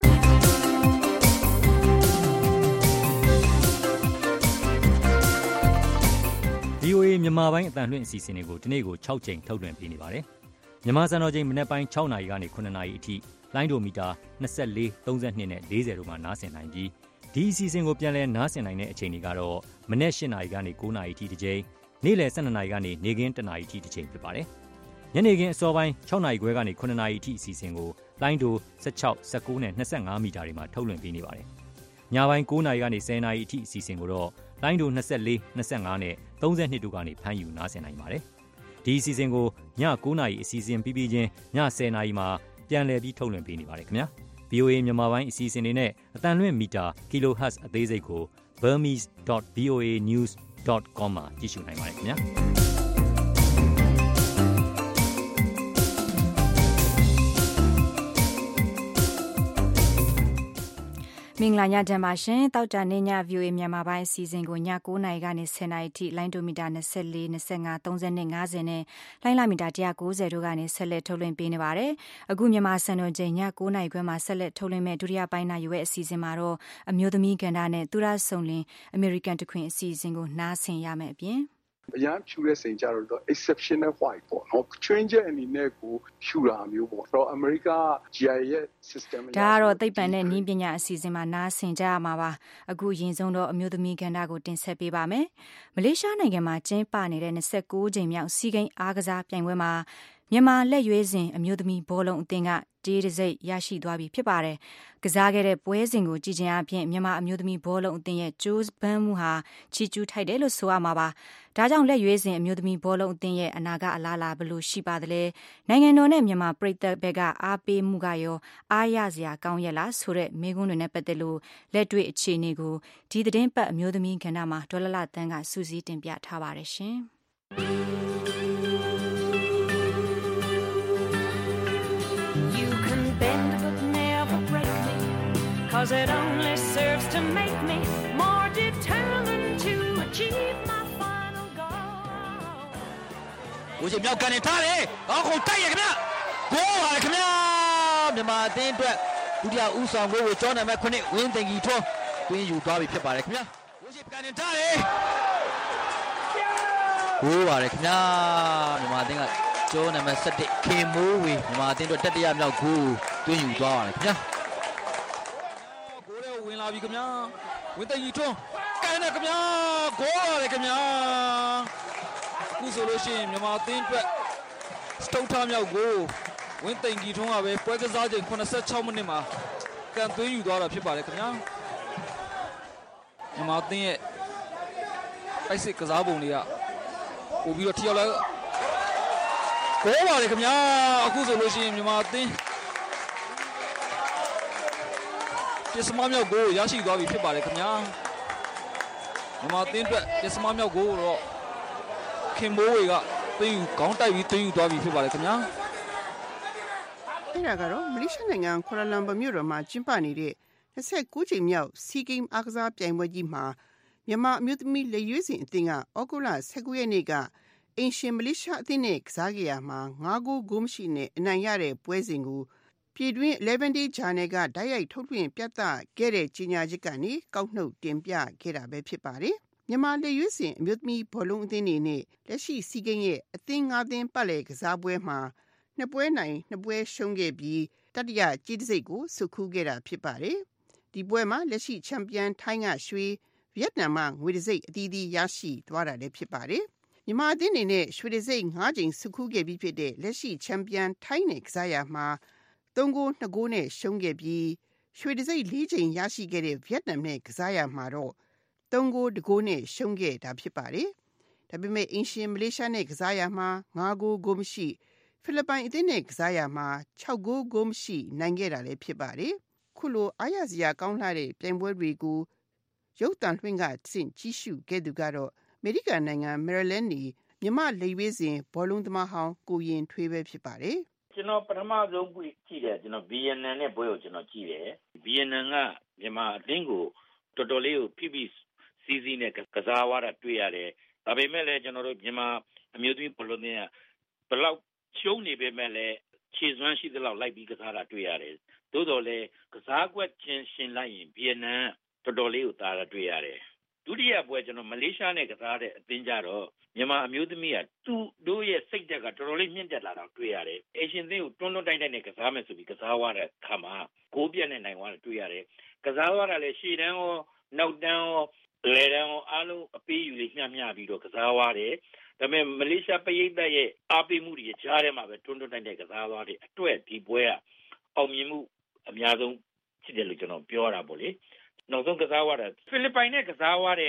[SPEAKER 17] VOA မြန်မာပိုင်းအတန်လွှင့်အစီအစဉ်တွေကိုဒီနေ့ကို6ချိန်ထုတ်လွှင့်ပေးနေပါတယ်။မြန်မာစံတော်ချိန်မနက်ပိုင်း6နာရီကနေ9နာရီအထိလိုင်းဒိုမီတာ24 32နဲ့40တို့မှာနားဆင်နိုင်ပြီးဒီအစီအစဉ်ကိုပြန်လည်နားဆင်နိုင်တဲ့အချိန်တွေကတော့မနက်8နာရီကနေ9နာရီအထိတစ်ချိန်နေ့လယ်12နာရီကနေနေ့ခင်း1နာရီအထိတစ်ချိန်ဖြစ်ပါတယ်။ညနေခင်းအစောပိုင်း6နာရီခွဲကနေ9နာရီအထိအစီအစဉ်ကိုလိုင်းဒို16 19နဲ့25မီတာတွေမှာထုတ်လွှင့်ပေးနေပါတယ်။ညပိုင်း9နာရီကနေ10နာရီအထိအစီအစဉ်ကိုတော့လိုင်းဒို24 25နဲ့32တို့ကနေဖမ်းယူနားဆင်နိုင်ပါတယ်ဒီအစီအစဉ်ကိုည9:00နာရီအစီအစဉ်ပြီးပြီးချင်းည10:00နာရီမှာပြန်လည်ပြီးထုတ်လွှင့်ပေးနေပါတယ်ခင်ဗျာ VOA မြန်မာပိုင်းအစီအစဉ်တွေနဲ့အတန်လွင့်မီတာ kilohertz အသေးစိတ်ကို burmese.voanews.com မှာကြည့်ရှုနိုင်ပါတယ်ခင်ဗျာ
[SPEAKER 2] မင်္ဂလာညချမ်းပါရှင်တောက်ကြနေည VOA မြန်မာပိုင်းအစီအစဉ်ကိုည9:00နာရီကနေ10:00နာရီထိလိုင်းဒိုမီတာ24 25 30နဲ့50နဲ့လိုင်းလာမီတာ190တို့ကနေဆက်လက်ထုတ်လွှင့်ပေးနေပါတယ်အခုမြန်မာစံတော်ချိန်ည9:00နာရီခွဲမှာဆက်လက်ထုတ်လွှင့်မဲ့ဒုတိယပိုင်းနာရီဝဲအစီအစဉ်မှာတော့အမျိုးသမီးကဏ္ဍနဲ့သူရဆုံလင် American တခွင်အစီအစဉ်ကိုနားဆင်ရမယ်အပြင်
[SPEAKER 18] အရန်ဖြူတဲ့စိန်ကြတော့ exceptional white ပေါ့နော်ချွင်းချက်အနေနဲ့ကိုဖြူတာမျိုးပေါ့အဲ့တော့ America GI ရဲ့ system
[SPEAKER 2] ဒါကတော့သိပ္ပံနဲ့နည်းပညာအစီအစဉ်မှာနားဆင်ကြရမှာပါအခုအရင်ဆုံးတော့အမျိုးသမီးကဏ္ဍကိုတင်ဆက်ပေးပါမယ်မလေးရှားနိုင်ငံမှာကျင်းပနေတဲ့29ကြိမ်မြောက်စီးကိန်းအားကစားပြိုင်ပွဲမှာမြန်မာလက်ရွေးစင်အမျိုးသမီးဘောလုံးအသင်းကကြေးတစိမ့်ရရှိသွားပြီဖြစ်ပါတယ်ကစားခဲ့တဲ့ပွဲစဉ်ကိုကြည့်ခြင်းအပြင်မြန်မာအမျိုးသမီးဘောလုံးအသင်းရဲ့ကြိုးပမ်းမှုဟာချီကျူးထိုက်တယ်လို့ဆိုရမှာပါဒါကြောင့်လက်ရွေးစင်အမျိုးသမီးဘောလုံးအသင်းရဲ့အနာကအလားအလာဘယ်လိုရှိပါသလဲနိုင်ငံတော်နဲ့မြန်မာပြည်သက်ဘက်ကအားပေးမှုကရောအားရစရာကောင်းရဲ့လားဆိုတဲ့မေးခွန်းတွေနဲ့ပတ်သက်လို့လက်တွေ့အခြေအနေကိုဒီသတင်းပတ်အမျိုးသမီးကဏ္ဍမှာဒေါ်လလတန်းကစူးစီးတင်ပြထားပါတယ်ရှင်
[SPEAKER 7] Cause it only serves to make me more determined to achieve my final goal.
[SPEAKER 19] ဦးကြီးမြောက်ကန်နေထားတယ်။အောက်ကိုတိုက်ရခင်ဗျာ။ဂိုးပါခင်ဗျာ။မြန်မာအသင်းအတွက်ဒုတိယဦးဆောင်ဂိုးကိုကျောင်းနံပါတ်9ဝင်းသိန်ကြီးထွန်းတွင်းယူသွားပြီဖြစ်ပါတယ်ခင်ဗျာ။ဦးကြီးကန်နေထားတယ်။ဂိုးပါခင်ဗျာ။မြန်မာအသင်းကကျောင်းနံပါတ်17ခင်မိုးဝေမြန်မာအသင်းအတွက်တတိယမြောက်ဂိုးတွင်းယူသွားပါတယ်ခင်ဗျာ။ဝင်လာပြီခင်ဗျာဝင်းသိန်ကြီးထွန်းကန်နေခင်ဗျာဂိုးရတယ်ခင်ဗျာအခုဆိုလို့ရှိရင်မြန်မာအသင်းအတွက်စတုံးထားမြောက်ကိုဝင်းသိန်ကြီးထွန်းကပဲပွဲကစားချိန်86မိနစ်မှာကန်သွင်းယူသွားတာဖြစ်ပါတယ်ခင်ဗျာမြန်မာအသင်းရဲ့အိုက်စစ်ကစားပုံတွေကပို့ပြီးတော့ထိရောက်လာဂိုးပါတယ်ခင်ဗျာအခုဆိုလို့ရှိရင်မြန်မာအသင်းပစ္စမမြောက်ကိုရရှိသွားပြီဖြစ်ပါတယ်ခင်ဗျာမြန်မာအသင်းအတွက်ပစ္စမမြောက်ကိုတော့ခင်မိုးဝေကသိယူခေါင်းတိုက်ပြီးသိယူသွားပြီဖြစ်ပါတယ်ခင်ဗျာ
[SPEAKER 20] အဲ့ဒါကတော့မလေးရှားနိုင်ငံကွာလာလမ်ပူမြို့တော်မှာကျင်းပနေတဲ့29ကြိမ်မြောက်စီးဂိမ်းအားကစားပြိုင်ပွဲကြီးမှာမြန်မာအမျိုးသမီးလက်ရွေးစင်အသင်းကဩဂုတ်လ19ရက်နေ့ကအင်ရှင်မလေးရှားအသင်းနဲ့ကစားခဲ့ရမှာ9ဂိုးဂိုးမရှိနဲ့အနိုင်ရတဲ့ပွဲစဉ်ကိုပြည်တွင်း 11 Day Journal ကတိုက်ရိုက်ထုတ်လွှင့်ပြသခဲ့တဲ့ကြေညာချက်ကနေကောက်နှုတ်တင်ပြခဲ့တာပဲဖြစ်ပါတယ်။မြန်မာလက်ရွေးစင်အမျိုးသမီးဘောလုံးအသင်းတွေနဲ့လက်ရှိစီးကိန်းရဲ့အသင်း9သင်းပတ်လည်ကစားပွဲမှာနှစ်ပွဲနိုင်နှစ်ပွဲရှုံးခဲ့ပြီးတတိယကြေးတစိမ့်ကိုစုခူးခဲ့တာဖြစ်ပါတယ်။ဒီပွဲမှာလက်ရှိချန်ပီယံထိုင်းကရွှေဗီယက်နမ်မှငွေတစိမ့်အသီးသီးရရှိသွားတာလည်းဖြစ်ပါတယ်။မြန်မာအသင်းတွေနဲ့ရွှေတစိမ့်5ကြိမ်စုခူးခဲ့ပြီးဖြစ်တဲ့လက်ရှိချန်ပီယံထိုင်းနဲ့ကစားရမှာ3ဂိုး2ဂိုးနဲ့ရှုံးခဲ့ပြီးရွှေတစိမ့်4ကြိမ်ရရှိခဲ့တဲ့ဗီယက်နမ်နဲ့ကစားရမှာတော့3ဂိုး2ဂိုးနဲ့ရှုံးခဲ့တာဖြစ်ပါတယ်။ဒါပေမဲ့အင်ရှင်မလေးရှားနဲ့ကစားရမှာ5ဂိုးဂိုးမရှိဖိလစ်ပိုင်အသင်းနဲ့ကစားရမှာ6ဂိုးဂိုးမရှိနိုင်ခဲ့တာလည်းဖြစ်ပါတယ်။ခုလိုအားရစရာကောင်းလှတဲ့ပြိုင်ပွဲတွေကိုရုပ်သံလွှင့်ကဆင့်ကြည့်ရှုခဲ့သူကတော့အမေရိကန်နိုင်ငံမယ်ရီလန်းနေမြန်မာလက်ရွေးစင်ဘောလုံးသမားဟောင်းကိုရင်ထွေးပဲဖြစ်ပါတယ်
[SPEAKER 21] ။ကျွန်တော်ပထမဆုံးကြည့်တယ်ကျွန်တော်ဗီယက်နမ်နဲ့ပွဲကိုကျွန်တော်ကြည့်တယ်ဗီယက်နမ်ကမြန်မာအသင်းကိုတော်တော်လေးကိုဖိဖိစီးစီးနဲ့ကစားသွားတာတွေ့ရတယ်ဒါပေမဲ့လည်းကျွန်တော်တို့မြန်မာအမျိုးသမီးဘောလုံးသင်းကဘယ်လောက်ရှုံးနေပေမဲ့လည်းခြေစွမ်းရှိသလောက်လိုက်ပြီးကစားတာတွေ့ရတယ်သို့တော်လည်းကစားကွက်ချင်းရှင်လိုက်ရင်ဗီယက်နမ်တော်တော်လေးကိုတာတာတွေ့ရတယ်ဒုတိယပွဲကျွန်တော်မလေးရှားနဲ့ကစားတဲ့အသင်းကြတော့မြန်မာအမျိုးသမီးကသူတို့ရဲ့စိတ်ဓာတ်ကတော်တော်လေးမြင့်တက်လာတာတွေ့ရတယ်။အေရှင်သင်းကိုတွန်းတိုက်နဲ့ကစားမယ်ဆိုပြီးကစားသွားတဲ့အခါမှာဂိုးပြတ်နဲ့နိုင်သွားတာတွေ့ရတယ်။ကစားသွားတာလည်းရှေ့တန်းရောနောက်တန်းရောလေတန်းရောအားလုံးအပေးယူလေးမျှပြီးတော့ကစားသွားတယ်။ဒါပေမဲ့မလေးရှားပရိသတ်ရဲ့အားပေးမှုတွေကြားထဲမှာပဲတွန်းတိုက်နဲ့ကစားသွားတဲ့အတွက်ဒီပွဲကအောင်မြင်မှုအများဆုံးဖြစ်တယ်လို့ကျွန်တော်ပြောရတာပေါ့လေ။နောက်ဆုံးကစားသွားတာဖိလစ်ပိုင်နဲ့ကစားသွားတဲ့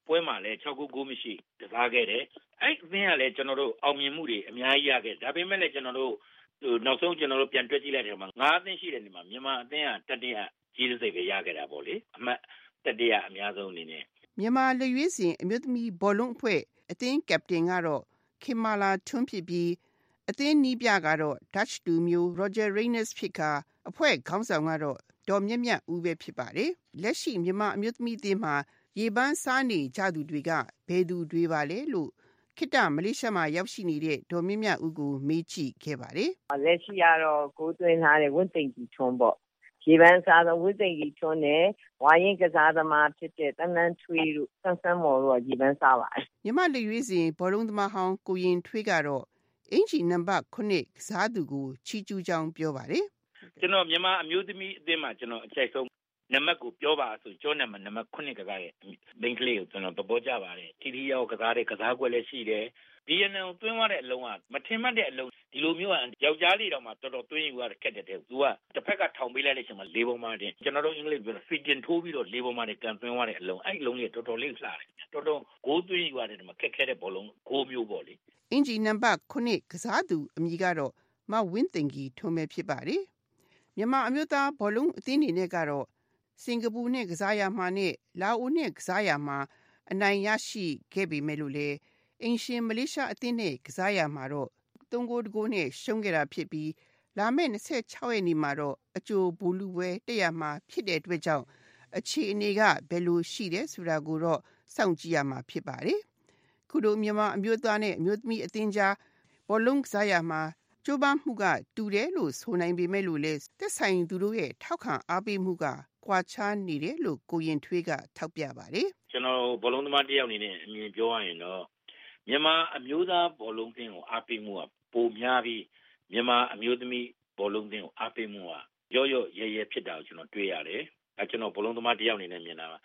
[SPEAKER 21] ပွဲမှာလည်း6-9မရှိကစားခဲ့တယ်အဲ့အသင်းကလည်းကျွန်တော်တို့အောင်မြင်မှုတွေအများကြီးရခဲ့ဒါပေမဲ့လည်းကျွန်တော်တို့နောက်ဆုံးကျွန်တော်တို့ပြန်တွက်ကြည့်လိုက်တဲ့အခါမှာ9အသင်းရှိတဲ့နေမှာမြန်မာအသင်းကတတိယကြီးစိတ်ပဲရခဲ့တာပေါ့လေအမှတ်တတိယအများဆုံးအနေနဲ့
[SPEAKER 20] မြန်မာလူရွေးစဉ်အမျိုးသမီးဘောလုံးအဖွဲ့အသင်းကပတိန်ကတော့ခင်မာလာထွန်းဖြစ်ပြီးအသင်းနီးပြကတော့ Dutch လူမျိုး Roger Reynolds ဖြစ်ကအဖွဲ့ခေါင်းဆောင်ကတော့ဒေါ်မြတ်မြတ်ဦးပဲဖြစ်ပါတယ်လက်ရှိမြန်မာအမျိုးသမီးအသင်းမှာရေပန်းစားနေကြသူတွေကဘယ်သူတွေပါလဲလို့ခေတ္တမလေးရှားမှာရောက်ရှိနေတဲ့ဒေါ်မြတ်မြတ်ဦးကိုမေးကြည့်ခဲ့ပါတယ်
[SPEAKER 1] လက်ရှိကတော့ကိုသွင်းထားတဲ့ဝင်းသိမ့်ကြီးထွန်းပေါ့ရေပန်းစားသောဝင်းသိမ့်ကြီးထွန်းနဲ့ဝါရင်ကစားသမားဖြစ်တဲ့တန်းတန်းထွေးတို့ဆန်းဆန်းမော်တို့ကရေပန်းစားပါတယ်
[SPEAKER 20] မြန်မာလူရွေးစဉ်ဘောလုံးသမားဟောင်းကိုရင်ထွေးကတော့အင်ဂျီနံပါတ်9ကစားသူကိုချီးကျူးကြောင်းပြောပါတယ်
[SPEAKER 21] ကျွန်တော်မြန်မာအမျိုးသမီးအသင်းမှာကျွန်တော်အကြိုက်ဆုံးနံပါတ်ကိုပြောပါဆိုကျောင်းနံပါတ်9ကစားရဲ့မိန်းကလေးကိုကျွန်တော်သဘောကျပါတယ်တီတီရောကစားတဲ့ကစားကွက်လည်းရှိတယ်BNN ကိုသွင်းသွားတဲ့အလုံးကမထင်မှတ်တဲ့အလုံးဒီလိုမျိုးကယောက်ျားလေးတောင်မှတော်တော်သွင်းယူရတဲ့ခက်တဲ့သူကတစ်ဖက်ကထောင်ပေးလိုက်တဲ့အချိန်မှာလေးပေါ်မှာတင်ကျွန်တော်တို့အင်္ဂလိပ်ပြော fitting ထိုးပြီးတော့လေးပေါ်မှာတင်ကန်သွင်းသွားတဲ့အလုံးအဲ့အလုံးလေးတော်တော်လေးလှတယ်တော်တော်ဂိုးသွင်းယူရတယ်ဒီမှာခက်ခဲတဲ့ဘောလုံးဂိုးမျိုးပေါ့လေ
[SPEAKER 20] အင်ဂျီနံပါတ်9ကစားသူအမည်ကတော့မဝင်းသိင်ကြီးထုံးပဲဖြစ်ပါတယ်မြန်မာအမျိုးသားဘောလုံးအသင်းအနေနဲ့ကတော့စင်ကာပူနဲ့ကစားရမှာနဲ့လာအိုနဲ့ကစားရမှာအနိုင်ရရှိခဲ့ပေမဲ့လို့လေအင်ရှင်မလေးရှားအသင်းနဲ့ကစားရမှာတော့3-2နဲ့ရှုံးခဲ့တာဖြစ်ပြီးလာမယ့်26ရက်နေ့မှာတော့အကြိုဘူလူပွဲတက်ရမှာဖြစ်တဲ့အတွက်ကြောင့်အခြေအနေကဘယ်လိုရှိတယ်ဆိုတာကိုတော့စောင့်ကြည့်ရမှာဖြစ်ပါတယ်ခုလိုမြန်မာအမျိုးသားနဲ့အမျိုးသမီးအသင်းကြားဘောလုံးကစားရမှာကျိုးပန်းမှုကတူတယ်လို့ဆိုနိုင်ပေမဲ့လို့လည်းသက်ဆိုင်သူတို့ရဲ့ထောက်ခံအားပေးမှုကကွာခြားနေတယ်လို့ကိုရင်ထွေးကထောက်ပြပါတယ်
[SPEAKER 21] ကျွန်တော်ဘောလုံးသမားတစ်ယောက်အနေနဲ့အမြင်ပြောရရင်တော့မြန်မာအမျိုးသားဘောလုံးသင်းကိုအားပေးမှုကပိုများပြီးမြန်မာအမျိုးသမီးဘောလုံးသင်းကိုအားပေးမှုကရော့ရဲဖြစ်တာကိုကျွန်တော်တွေ့ရတယ်အဲကျွန်တော်ဘောလုံးသမားတစ်ယောက်အနေနဲ့မြင်တာပါ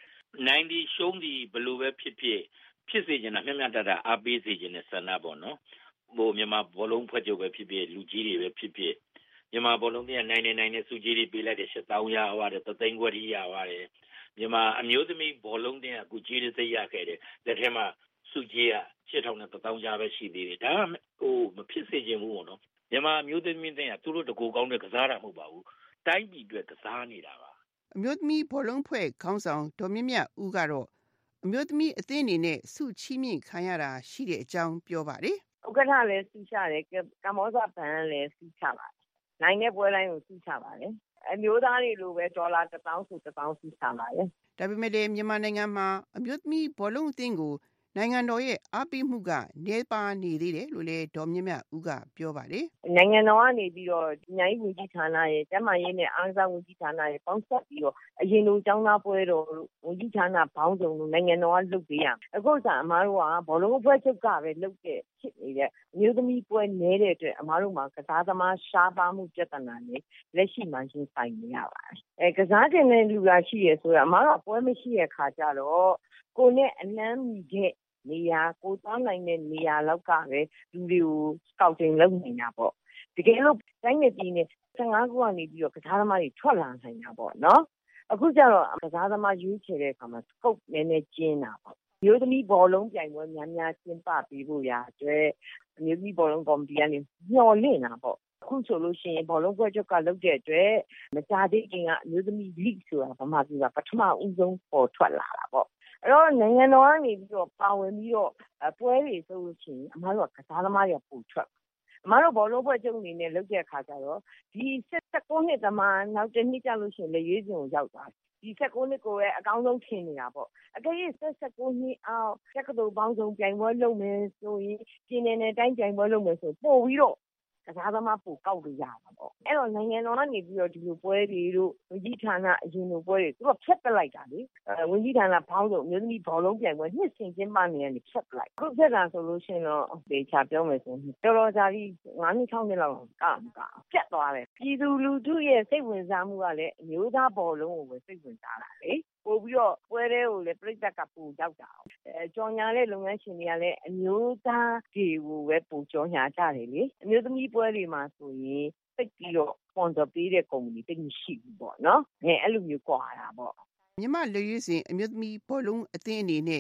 [SPEAKER 21] 90ရှုံးဒီဘယ်လိုပဲဖြစ်စေချင်တာမျှမျှတတအားပေးစေချင်တဲ့ဆန္ဒပေါ့နော်ဟိုမြန်မာဘောလုံးဖွဲ့ချုပ်ပဲဖြစ်ဖြစ်လူကြီးတွေပဲဖြစ်ဖြစ်မြန်မာဘောလုံးသင်းကနိုင်တဲ့စုကြီးတွေပေးလိုက်တဲ့7000ရပါတယ်3သိန်းခွဲကြီးရပါတယ်မြန်မာအမျိုးသမီးဘောလုံးသင်းကအခုကြီးတွေသိရခဲ့တယ်လက်ထဲမှာစုကြီးက8000နဲ့1000ကြားပဲရှိသေးတယ်ဒါဟိုမဖြစ်စေချင်ဘူးပေါ့နော်မြန်မာအမျိုးသမီးသင်းကသူတို့တကူကောင်းတဲ့ကစားတာမဟုတ်ပါဘူးတိုင်းပြည်အတွက်ကစားနေတာပါ
[SPEAKER 20] အမျိုးသမီးဘောလုံးဖွဲ့ခေါင်းဆောင်ဒေါ်မြင့်မြတ်ဦးကတော့အမျိုးသမီးအသင်းအနေနဲ့စုချီးမြှင့်ခံရတာရှိတဲ့အကြောင်းပြောပါတယ်
[SPEAKER 1] ဥက္ကဋ္ဌလည်းစုချတယ်ကမ္ဘောဇဘန်လည်းစုချပါတယ်နိုင်တဲ့ပွဲတိုင်းကိုစုချပါတယ်အမျိုးသားတွေလိုပဲဒေါ်လာ1000ဆို1000စုချပါတယ်
[SPEAKER 20] ဒါပေမဲ့လည်းမြန်မာနိုင်ငံမှာအမျိုးသမီးဘောလုံးအသင်းကိုနိုင်ငံတော်ရဲ့အားပေးမှုကနည်းပါးနေသေးတယ်လို့လည်းဒေါ်မြင့်မြတ်ဦးကပြောပါတယ်
[SPEAKER 1] နိုင်ငံတော်ကနေပြီးတော့ညာရေးဝန်ကြီးဌာနရဲ့ကျန်းမာရေးနဲ့အားကစားဝန်ကြီးဌာနရဲ့ပေါင်းစပ်ပြီးတော့အရင်လိုကျောင်းသားပွဲတော်ဝန်ကြီးဌာနဘောင်းဆောင်လို့နိုင်ငံတော်ကလုပ်ပေးရမယ်အခုစားအမားတို့ကဘောလုံးပွဲချုပ်ကပဲလုပ်တဲ့ဖြစ်နေတဲ့အမျိုးသမီးပွဲနည်းတဲ့အတွက်အမားတို့မှာကစားသမားရှားပါမှုပြဿနာနဲ့လက်ရှိမှရှင်းဆိုင်နေရပါတယ်ကစားတင်တဲ့လူလာရှိရဆိုတော့အမားတို့ပွဲမရှိတဲ့ခါကျတော့ကိုနဲ့အနှမ်းမိတဲ့နေရာကိုသွားနိုင်တဲ့နေရာလောက်ကပဲလူတွေကိုစကောက်တင်လုပ်နေတာပေါ့တကယ်လို့တိုင်းနယ်ပြည်နယ်15ခုကနေပြီးတော့ကစားသမားတွေထွက်လာနိုင်တာပေါ့နော်အခုကျတော့ကစားသမားရွေးချယ်တဲ့အခါမှာ scope နည်းနည်းကျဉ်းတာပေါ့မျိုးသမီးဘောလုံးပြိုင်ပွဲများကျင်းပပေးဖို့ရာအတွက်မျိုးသမီးဘောလုံးကော်မတီကနေညှော်လင့်တာပေါ့အခုဆိုလို့ရှိရင်ဘောလုံးပွဲချုပ်ကလုပ်တဲ့အတွက်မကြသေးခင်ကအမျိုးသမီး league ဆိုတာဗမာပြည်ကပထမဦးဆုံးပေါ်ထွက်လာတာပေါ့အဲ့တော့နိုင်ငံတော်ကနေပြီးတော့ပါဝင်ပြီးတော့ပွဲတွေဆိုလို့ရှိရင်အမားတို့ကစားသမားတွေပူထွက်အမားတို့ဘောလုံးပွဲချုပ်အနေနဲ့လုပ်တဲ့အခါကျတော့ဒီ16နှစ်သမားနောက်တစ်နှစ်ကျလို့ရှိရင်လေရွေးစင်ကိုရောက်သွားဒီ16နှစ်ကိုပဲအကောင်းဆုံးထင်နေတာပေါ့အကယ်၍16နှစ်အောက်တက္ကသိုလ်ပေါင်းစုံပြိုင်ပွဲလုပ်မယ်ဆိုရင်ပြည်နယ်နဲ့တိုင်းပြိုင်ပွဲလုပ်မယ်ဆိုပို့ပြီးတော့ကစားသမားပိုကောက်လို့ရမှာပေါ့အဲ့တော့နိုင်ငံတော်ကနေပြီးတော့ဒီလိုပွဲတွေတို့ဝန်ကြီးဌာနအရင်လိုပွဲတွေသူကဖျက်ပလိုက်တာလေဝန်ကြီးဌာနဘောင်းဆုံးအမျိုးသမီးဘောလုံးပြိုင်ပွဲနှစ်စဉ်ကျင်းပနေတယ်ဖျက်ပလိုက်ခုဖျက်တာဆိုလို့ရှိရင်တော့ဒေချာပြောမယ်ဆိုရင်တော်တော်ကြာပြီး9နှစ်6နှစ်လောက်ကဖျက်သွားတယ်ပြည်သူလူထုရဲ့စိတ်ဝင်စားမှုကလည်းအမျိုးသားဘောလုံးကိုပဲစိတ်ဝင်စားတာလေပို့ပြီးတော့ပွဲတွေကိုလည်းပြိတ္တကပူရောက်တာကြော်ညာတဲ့လုပ်ငန်းရှင်တွေကလည်းအမျိုးသားတွေကိုပဲပူကြော်ညာကြတယ်လေအမျိုးသမီးပွဲတွေမှာဆိုရင်စိတ်ပြီးတော့ sponsor ပေးတဲ့ကုမ္ပဏီတိတ်မရှိဘူးပေါ့နော်အဲ့လိုမျိုးကွာတာပေါ့
[SPEAKER 20] မြန်မာလူရွေးစဉ်အမျိုးသမီးဘောလုံးအသင်းအနေနဲ့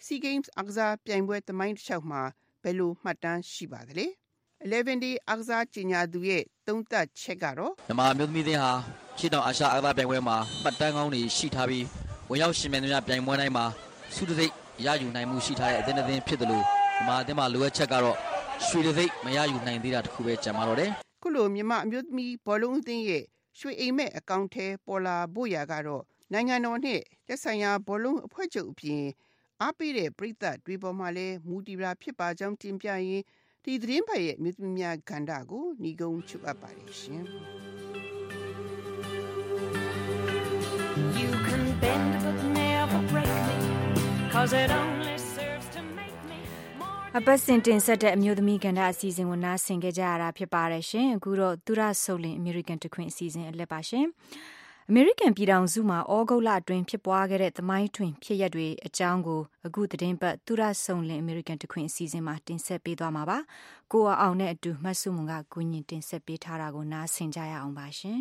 [SPEAKER 20] SEA Games အားကစားပြိုင်ပွဲသမိုင်းတစ်လျှောက်မှာဘယ်လိုမှတ်တမ်းရှိပါသလဲ 11 day အားကစားကြီးညာသူရဲ့သုံးသပ်ချက်ကတော့
[SPEAKER 3] မြန်မာမျိုးသမီးတွေဟာရှေ့တောင်အာရှအားကစားပြိုင်ပွဲမှာမှတ်တမ်းကောင်းတွေရှိထားပြီးဝင်ရောက်ရှင်ပြိုင်များပြိုင်ပွဲတိုင်းမှာစုတစိတ်ရယူနိုင်မှုရှိထားတဲ့အသင်းတစ်သင်းဖြစ်တယ်လို့မြန်မာအသင်းမှာလိုအပ်ချက်ကတော့ရွှေတစိတ်မရယူနိုင်သေးတာတခုပဲကြံပါတော့တယ်
[SPEAKER 20] ခုလိုမြန်မာအမျိုးသမီးဘောလုံးအသင်းရဲ့ရွှေအိမ်မက်အကောင့်ထဲပေါ်လာဖို့ရာကတော့နိုင်ငံတော်နဲ့သက်ဆိုင်ရာဘောလုံးအဖွဲ့ချုပ်အပြင်အားပေးတဲ့ပြည်သက်တွေပေါ်မှာလည်းမူတည်တာဖြစ်ပါကြောင်းတင်ပြရင်းဒီသတင်းပတ်ရဲ့မြို့သမီးများကဏ္ဍကိုညီကုန်းချုပ်အပ်ပါတယ်ရှင်
[SPEAKER 7] You can bend but never break me cause it only serves to make me more
[SPEAKER 2] အပတ်စဉ်တင်ဆက်တဲ့အမျိုးသမီးကဏ္ဍအစီအစဉ်ကိုနားဆင်ကြကြရတာဖြစ်ပါတယ်ရှင်အခုတော့သူရဆုပ်လင် American တခွင်အစီအစဉ်အလက်ပါရှင်အမေရိကန်ပြည်ထောင်စုမှာဩဂုတ်လအတွင်းဖြစ်ပွားခဲ့တဲ့သမိုင်းထွင်ဖြစ်ရပ်တွေအကြောင်းကိုအခုသတင်းပတ်သူရဆုံလင်အမေရိကန်တခွင်အစီအစဉ်မှာတင်ဆက်ပေးသွားမှာပါကိုအောင်နဲ့အတူမတ်စုမွန်ကကူညီတင်ဆက်ပေးထားတာကိုနားဆင်ကြရအောင်ပါရှင်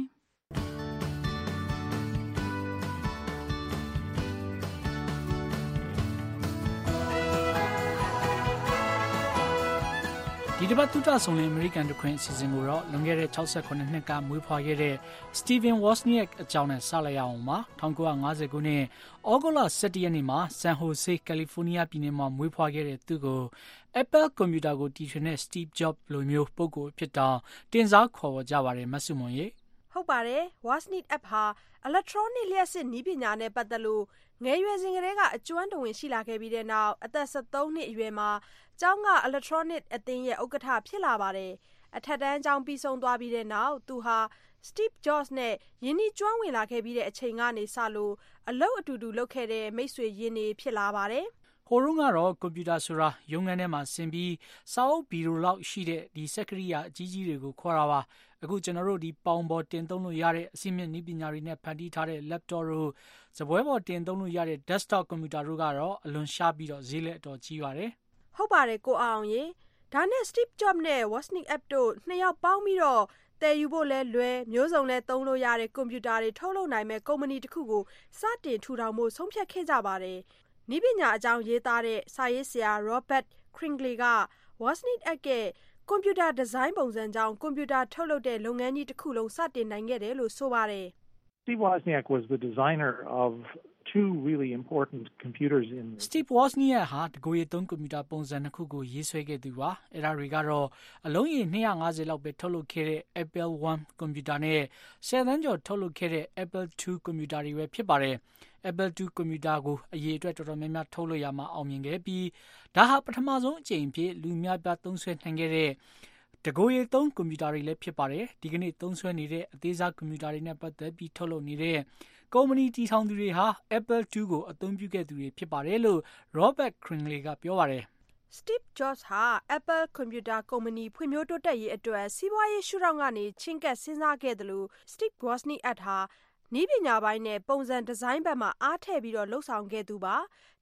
[SPEAKER 22] ဒီတစ်ပတ်တူတာဆုံလင်အမေရိကန်တခွင်အစီအစဉ်ကိုတော့လွန်ခဲ့တဲ့68နှစ်ကမွေးဖွားခဲ့တဲ့ Steven Wozniak အကြောင်းနဲ့စလိုက်ရအောင်ပါ1950ခုနှစ်ဩဂုတ်လ17ရက်နေ့မှာ San Jose, California ပြည်နယ်မှာမွေးဖွားခဲ့တဲ့သူကို Apple ကွန်ပျူတာကိုတီထွင်တဲ့ Steve Jobs လိုမျိုးပုဂ္ဂိုလ်ဖြစ်တောင်တင်စားခေါ်ကြပါတယ်မဆုမွန်ရေ
[SPEAKER 23] ဟုတ်ပါတယ် Wozniak app ဟာ electronic လျှပ်စစ်နည်းပညာနဲ့ပတ်သက်လို့ငယ်ရွယ်စဉ်ကတည်းကအကျွမ်းတဝင်ရှိလာခဲ့ပြီးတဲ့နောက်အသက်73နှစ်အရွယ်မှာကျောင်းက electronic အသင်းရဲ့ဥက္ကဋ္ဌဖြစ်လာပါတယ်အထက်တန်းကျောင်းပြီးဆုံးသွားပြီးတဲ့နောက်သူဟာ Steve Jobs နဲ့ယင်းနှီးကျွမ်းဝင်လာခဲ့ပြီးတဲ့အချိန်ကနေစလို့အလုပ်အတူတူလုပ်ခဲ့တဲ့မိတ်ဆွေရင်းနှီးဖြစ်လာပါတယ်
[SPEAKER 22] ဟိုတုန်းကတော့ကွန်ပျူတာဆိုတာရုံးခန်းထဲမှာဆင်ပြီးစာအုပ်ဗီဒီယိုလောက်ရှိတဲ့ဒီစက်ကိရိယာအကြီးကြီးတွေကိုခေါ်တာပါအခုကျွန်တော်တို့ဒီပေါင်ပေါ်တင်သုံးလို့ရတဲ့အစီအမြင့်နည်းပညာတွေနဲ့ဖန်တီးထားတဲ့ laptop တို့စပွဲပေါ်တင်သုံးလို့ရတဲ့ desktop ကွန်ပျူတာတို့ကတော့အလွန်ရှားပြီးတော့ဈေးလက်အတော်ကြီးပါတယ်
[SPEAKER 23] ဟုတ်ပါတယ်ကိုအောင်ရေဒါနဲ့ Steve Jobs နဲ့ Wozniak app တို့နှစ်ယောက်ပေါင်းပြီးတော့တည်ယူဖို့လဲလွယ်မျိုးစုံလဲသုံးလို့ရတဲ့ကွန်ပျူတာတွေထုတ်လုပ်နိုင်မဲ့ကုမ္ပဏီတစ်ခုကိုစတင်ထူထောင်ဖို့ဆုံးဖြတ်ခဲ့ကြပါတယ်နည်းပညာအကြောင်းရေးသားတဲ့စာရေးဆရာ Robert Kringley က Wozniak app ရဲ့ကွန်ပျူတာဒီဇိုင်းပုံစံကြောင့်ကွန်ပျူတာထုတ်လုပ်တဲ့လုပ်ငန်းကြီးတစ်ခုလုံးစတင်နိုင်ခဲ့တယ်လို့ဆိုပါတယ်
[SPEAKER 24] Steve Wozniak was the designer of two really important computers in
[SPEAKER 22] Steve Wozniak ဟာတကိုယ်ရေးသုံးကွန်ပျူတာပုံစံတစ်ခုကိုရေးဆွဲခဲ့သူပါအဲ့ဒါတွေကတော့အလုံးရေ250လောက်ပဲထုတ်လုပ်ခဲ့တဲ့ Apple I ကွန်ပျူတာနဲ့10သန်းကျော်ထုတ်လုပ်ခဲ့တဲ့ Apple II ကွန်ပျူတာတွေပဲဖြစ်ပါတယ်Apple II ကွန်ပျူတာကိုအရေးအတွက်တော်တော်များများထုတ်လုပ်ရမှာအောင်မြင်ခဲ့ပြီးဒါဟာပထမဆုံးအကြိမ်ဖြစ်လူများပြားသုံးစွဲနိုင်ခဲ့တဲ့တကိုယ်ရေးသုံးကွန်ပျူတာတွေလည်းဖြစ်ပါတယ်ဒီကနေ့သုံးစွဲနေတဲ့အသေးစားကွန်ပျူတာတွေနဲ့ပတ်သက်ပြီးထုတ်လုပ်နေတဲ့ကုမ္ပဏီတည်ထောင်သူတွေဟာ Apple II ကိုအသုံးပြုခဲ့သူတွေဖြစ်ပါတယ်လို့ Robert Kringley ကပြောပါတယ်
[SPEAKER 23] Steve Jobs ဟာ Apple ကွန်ပျူတာကုမ္ပဏီဖွံ့ဖြိုးတိုးတက်ရေးအတွက်စီးပွားရေးရှုထောင့်ကနေချဉ်ကပ်စဉ်းစားခဲ့တယ်လို့ Steve Wozniak app ဟာနည်းပညာပိုင်းနဲ့ပုံစံဒီဇိုင်းဘက်မှာအားထည့်ပြီးတော့လှုပ်ဆောင်ခဲ့သူပါ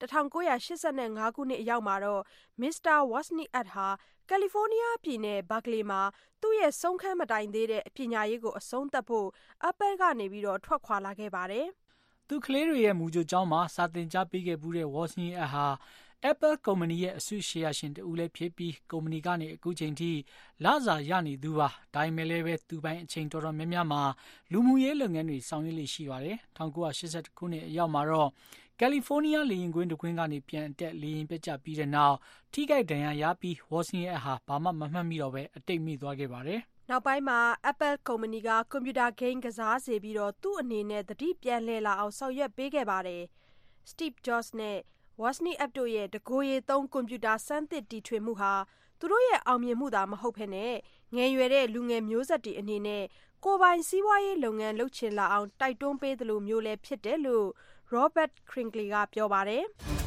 [SPEAKER 23] 1985ခုနှစ်အရောက်မှာတော့ Mr. Wozniak app ဟာကယ်လီဖိုးနီးယားပြည်နယ်ဘာကလီမှာသူ့ရဲ့ဆုံးခန်းမတိုင်သေးတဲ့ပညာရေးကိုအဆုံးသတ်ဖို့ Apple ကနေပြီးတော့ထွက်ခွာလာခဲ့ပါတယ်
[SPEAKER 22] သူကလေးတွေရဲ့မူကြိုကျောင်းမှာစာသင်ကြားပေးခဲ့မှုတဲ့ Wozniak app ဟာ Apple ကုမ္ပဏီရဲ့အစုရှယ်ယာရှင်တူလည်းဖြစ်ပြီးကုမ္ပဏီကနေအခုချိန်ထိလစာရနေသူပါဒါပေမဲ့လည်းပဲသူပိုင်အချိန်တော်တော်များများမှာလူမှုရေးလုပ်ငန်းတွေဆောင်ရွက်လေးရှိပါတယ်1982ခုနှစ်အရောက်မှာတော့ကယ်လီဖိုးနီးယားလေယာဉ်ကွင်းတစ်ကွင်းကနေပြန်တက်လေယာဉ်ပျက်ကျပြီးတဲ့နောက်ထိခိုက်ဒဏ်ရာရပြီး Wozniak ဟာဘာမှမမှတ်မိတော့ပဲအတိတ်မိသွားခဲ့ပါတယ်
[SPEAKER 23] နောက်ပိုင်းမှာ Apple ကုမ္ပဏီကကွန်ပျူတာဂိမ်းကစားစေပြီးတော့သူ့အနေနဲ့သတိပြန်လှည့်လာအောင်ဆောင်ရွက်ပေးခဲ့ပါတယ် Steve Jobs နဲ့ Wozniak app တို့ရဲ့တကိုယ်ရေးသုံးကွန်ပျူတာစမ်းသစ်တီထွင်မှုဟာသူတို့ရဲ့အောင်မြင်မှုသာမဟုတ်ဘဲနဲ့ငယ်ရွယ်တဲ့လူငယ်မျိုးဆက်တွေအနေနဲ့ကိုယ်ပိုင်စီးပွားရေးလုပ်ငန်းလုပ်ချင်လာအောင်တိုက်တွန်းပေးသလိုမျိုးလည်းဖြစ်တယ်လို့ Robert Kringley ကပြောပါတယ်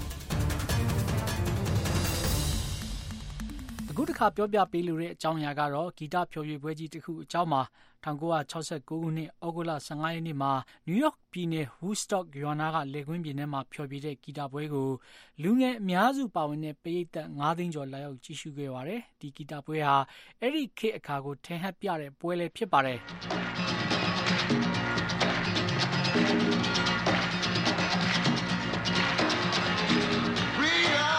[SPEAKER 22] အခုတစ်ခါပြောပြပေးလိုတဲ့အကြောင်းအရာကတော့ဂီတဖျော်ဖြေပွဲကြီးတစ်ခုအကြောင်းမှာ1969ခုနှစ်ဩဂုတ်လ15ရက်နေ့မှာနယူးယောက်ပြည်နယ် Woodstock ရွာနာကလေကွင်းပြင်ထဲမှာဖျော်ဖြေတဲ့ဂီတပွဲကိုလူငယ်အများစုပါဝင်တဲ့ပရိသတ်9သိန်းကျော်လာရောက်ကြည့်ရှုခဲ့ပါတယ်ဒီဂီတပွဲဟာအဲ့ဒီခေတ်အခါကိုထင်ဟပ်ပြတဲ့ပွဲလည်းဖြစ်ပါတယ်
[SPEAKER 25] We are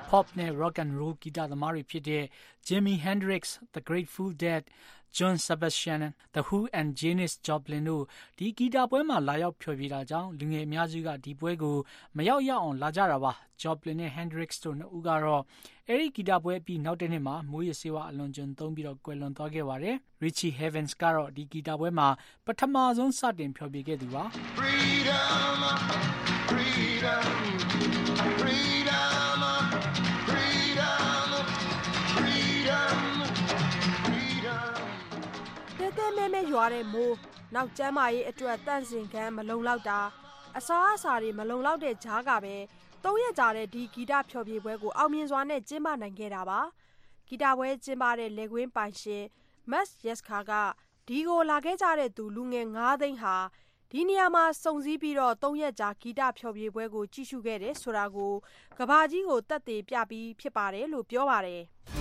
[SPEAKER 22] pop နဲ့ rock and roll ဂီတသမားတွေဖြစ်တဲ့ Jimi Hendrix, The Grateful Dead, John Sebastian, The Who and Janis Joplin တို့ဒီဂီတပွဲမှာလာရောက်ဖျော်ဖြေတာကြောင့်လူငယ်အများစုကဒီပွဲကိုမရောက်ရအောင်လာကြတာပါ Joplin နဲ့ Hendrix တို့နှစ်ဦးကတော့အဲဒီဂီတပွဲအပြီးနောက်တစ်နှစ်မှာမိုးရစေဝအလွန်ကျွံသုံးပြီးတော့ကွယ်လွန်သွားခဲ့ပါတယ် Richie Havens ကတော့ဒီဂီတပွဲမှာပထမဆုံးစတင်ဖျော်ဖြေခဲ့သူပါ Freedom, freedom, freedom, freedom, freedom, freedom
[SPEAKER 23] တဲမဲရွာတဲ့မိုးနောက်ကျမ်းမာရေးအတွက်တန့်စင်ခန်းမလုံလောက်တာအစားအစာတွေမလုံလောက်တဲ့ကြားကပဲ3ရက်ကြာတဲ့ဒီဂီတဖျော်ဖြေပွဲကိုအောင်မြင်စွာနဲ့ကျင်းပနိုင်ခဲ့တာပါဂီတပွဲကျင်းပတဲ့လေကွင်းပိုင်ရှင် Max Yeska ကဒီကိုလာခဲ့ကြတဲ့သူလူငယ်9သိန်းဟာဒီနေရာမှာစုံစည်းပြီးတော့3ရက်ကြာဂီတဖျော်ဖြေပွဲကိုကြည့်ရှုခဲ့တယ်ဆိုတာကိုကဘာကြီးကိုတက်တည်ပြပြီးဖြစ်ပါတယ်လို့ပြောပါတယ်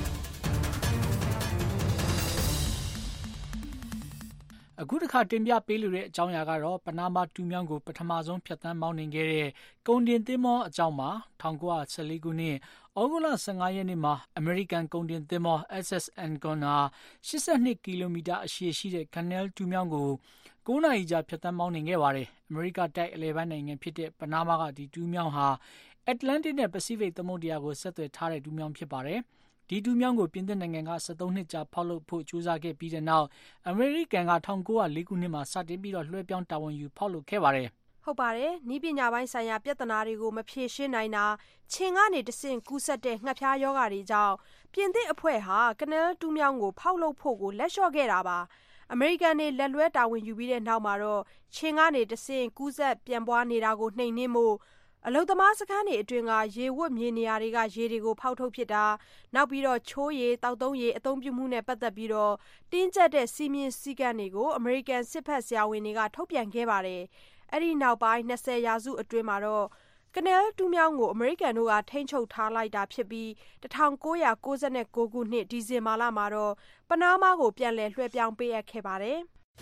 [SPEAKER 22] အခုတစ်ခါတင်ပြပေးလိုတဲ့အကြောင်းအရာကတော့ပနားမားတူးမြောင်းကိုပထမဆုံးဖြတ်သန်းမောင်းနှင်ခဲ့တဲ့ကုန်တင်သင်္ဘောအကြောင်းမှာ1914ခုနှစ်ဩဂုတ်လ15ရက်နေ့မှာအမေရိကန်ကုန်တင်သင်္ဘော SS Ancon ဟာ82ကီလိုမီတာအရှည်ရှိတဲ့ Canal တူးမြောင်းကို9နာရီကြာဖြတ်သန်းမောင်းနှင်ခဲ့ပါတယ်အမေရိကတိုက်အလယ်ပိုင်းနိုင်ငံဖြစ်တဲ့ပနားမားကဒီတူးမြောင်းဟာ Atlantic နဲ့ Pacific သမုဒ္ဒရာကိုဆက်သွယ်ထားတဲ့တူးမြောင်းဖြစ်ပါတယ်ဒီတူးမြောင်းကိုပြင်သစ်နိုင်ငံက73နှစ်ကြာဖောက်လုပ်ဖို့ကြိုးစားခဲ့ပြီးတဲ့နောက်အမေရိကန်က1904ခုနှစ်မှာစတင်ပြီးတော့လွှဲပြောင်းတာဝန်ယူဖောက်လုပ်ခဲ့ပါတယ်
[SPEAKER 23] ဟုတ်ပါတယ်။ဤပညာပိုင်းဆိုင်ရာပြဿနာတွေကိုမဖြေရှင်းနိုင်တာခြင်ကနေတဆင့်ကူးစက်တဲ့ငှက်ဖျားယောဂါတွေကြောင့်ပြင်သစ်အဖွဲ့ဟာကနယ်တူးမြောင်းကိုဖောက်လုပ်ဖို့ကိုလက်လျှော့ခဲ့တာပါ။အမေရိကန်တွေလက်လွဲတာဝန်ယူပြီးတဲ့နောက်မှာတော့ခြင်ကနေတဆင့်ကူးစက်ပြန်ပွားနေတာကိုနှိမ်နင်းမှုအလုံသမားစခန်းတွေအတွင်းကရေဝတ်မြေနေရာတွေကရေတွေကိုဖောက်ထုတ်ဖြစ်တာနောက်ပြီးတော့ချိုးရည်တောက်သုံးရည်အသုံးပြုမှုနဲ့ပတ်သက်ပြီးတော့တင်းကျပ်တဲ့စီမင်းစည်းကမ်းတွေကိုအမေရိကန်စစ်ဖက်ဆရာဝန်တွေကထုတ်ပြန်ခဲ့ပါတယ်အဲ့ဒီနောက်ပိုင်း20ရာစုအတွင်းမှာတော့ကနယ်တူးမြောင်းကိုအမေရိကန်တို့ကထိန်းချုပ်ထားလိုက်တာဖြစ်ပြီး1996ခုနှစ်ဒီဇင်ဘာလမှာတော့ပနားမားကိုပြန်လည်လွှဲပြောင်းပေးအပ်ခဲ့ပါတယ်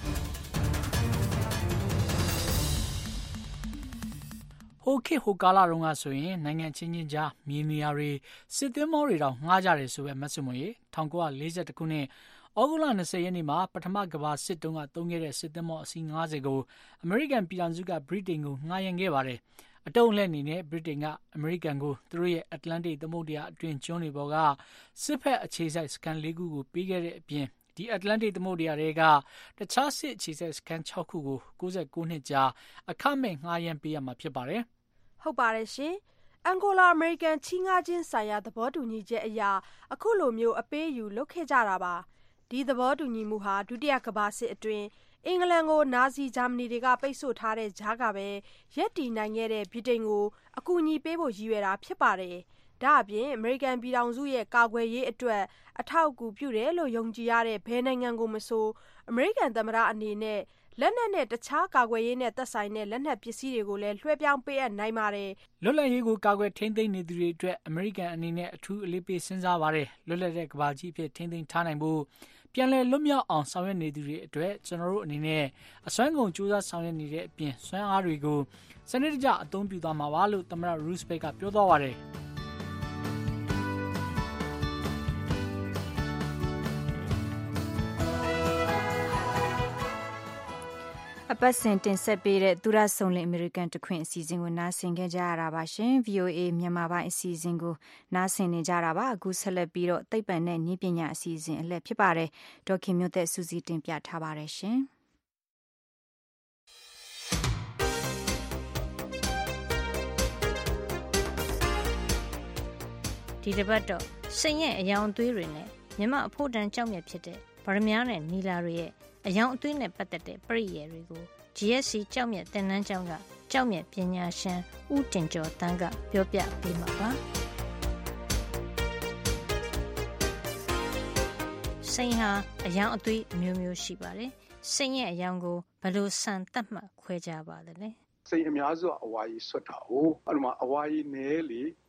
[SPEAKER 22] ဟိုခေတ်ဟိုကာလတုန်းကဆိုရင်နိုင်ငံချင်းချင်းကြားမြေနေရာတွေစစ်သင်္ဘောတွေတောင်ငှားကြတယ်ဆိုပဲမဆွမရေ1942ခုနှစ်ဩဂုတ်လ20ရက်နေ့မှာပထမကမ္ဘာစစ်တုန်းကသုံးခဲ့တဲ့စစ်သင်္ဘောအစီး90ကိုအမေရိကန်ပြည်ထောင်စုကဗြိတိန်ကိုငှားရမ်းခဲ့ပါတယ်အတုံးလက်အနေနဲ့ဗြိတိန်ကအမေရိကန်ကိုသူတို့ရဲ့အတ္တလန္တိတ်သမုဒ္ဒရာအတွင်းကျွန်းတွေပေါ်ကစစ်ဖက်အခြေစိုက်စခန်း၄ခုကိုပေးခဲ့တဲ့အပြင်ဒီအတ္တလန္တိတ်သမုဒ္ဒရာတွေကတခြားစစ်အခြေစိုက်စခန်း6ခုကို69နှစ်ကြာအခမဲ့ငှားရမ်းပေးရမှာဖြစ်ပါတယ်
[SPEAKER 23] ဟုတ်ပါတယ်ရှင်အန်ဂိုလာအမေရိကန်ချီးငှားခြင်းဆိုင်ရာသဘောတူညီချက်အရအခုလိုမျိုးအပေးယူလုပ်ခဲ့ကြတာပါဒီသဘောတူညီမှုဟာဒုတိယကမ္ဘာစစ်အတွင်းအင်္ဂလန်ကိုနာဇီဂျာမနီတွေကပိတ်ဆို့ထားတဲ့ကြားကပဲရက်တည်နိုင်ခဲ့တဲ့ဗြိတိန်ကိုအကူအညီပေးဖို့ရည်ရွယ်တာဖြစ်ပါတယ်ဒါအပြင်အမေရိကန်ပြည်ထောင်စုရဲ့ကာကွယ်ရေးအတွက်အထောက်အကူပြုတယ်လို့ယုံကြည်ရတဲ့ဘယ်နိုင်ငံကိုမဆိုအမေရိကန်သမ္မတအနေနဲ့လက်နက်နဲ့တခြားကာကွယ်ရေးနဲ့သက်ဆိုင်တဲ့လက်နက်ပစ္စည်းတွေကိုလည်းလွှဲပြောင်းပေးအပ်နိုင်ပါတယ်
[SPEAKER 22] လွတ်လပ်ရေးကိုကာကွယ်ထိန်းသိမ်းနေသူတွေအတွက်အမေရိကန်အနေနဲ့အထူးအလေးပေးစဉ်းစားပါတယ်လွတ်လပ်တဲ့ကမ္ဘာကြီးအဖြစ်ထိန်းသိမ်းထားနိုင်ဖို့ပြန်လည်လွတ်မြောက်အောင်ဆောင်ရွက်နေသူတွေအတွက်ကျွန်တော်တို့အနေနဲ့အစွမ်းကုန်ကြိုးစားဆောင်ရွက်နေတဲ့အပြင်စွမ်းအားတွေကိုစနစ်တကျအသုံးပြုသွားမှာပါလို့သမ္မတရူးစပက်ကပြောသွားပါတယ်
[SPEAKER 2] အပတ်စဉ်တင်ဆက်ပေးတဲ့သူရဆုံလင်အမေရိကန်တခွင်အစီအစဉ်ကိုနားဆင်ခဲ့ကြရတာပါရှင် VOA မြန်မာပိုင်းအစီအစဉ်ကိုနားဆင်နေကြတာပါအခုဆက်လက်ပြီးတော့သိပ္ပံနဲ့နည်းပညာအစီအစဉ်အလှည့်ဖြစ်ပါတယ်ဒေါက်ခင်မျိုးသက်စူးစီးတင်ပြထားပါတယ်ရှင်
[SPEAKER 4] ဒီတစ်ပတ်တော့စိတ်ရဲ့အယောင်အသွေးတွေနဲ့မြမအဖို့တန်ကြောက်မြတ်ဖြစ်တဲ့ဗရမ ्या နဲ့နီလာတွေရဲ့အယောင်အသွေးနဲ့ပတ်သက်တဲ့ပရိယာယ်တွေကို GSC ကြောက်မြတ်သင်တန်းကျောင်းကကြောက်မြတ်ပညာရှင်ဦးတင်ကျော်တန်းကပြောပြပေးမှာပါစိတ်ဟာအယောင်အသွေးအမျိုးမျိုးရှိပါတယ်စိတ်ရဲ့အယောင်ကိုဘယ်လိုစံသတ်မှတ်ခွဲခြားပါသလဲ
[SPEAKER 18] စိတ်အများစုကအဝါကြီးဆွတ်တာ哦အဲ့မှာအဝါကြီးနည်းလေ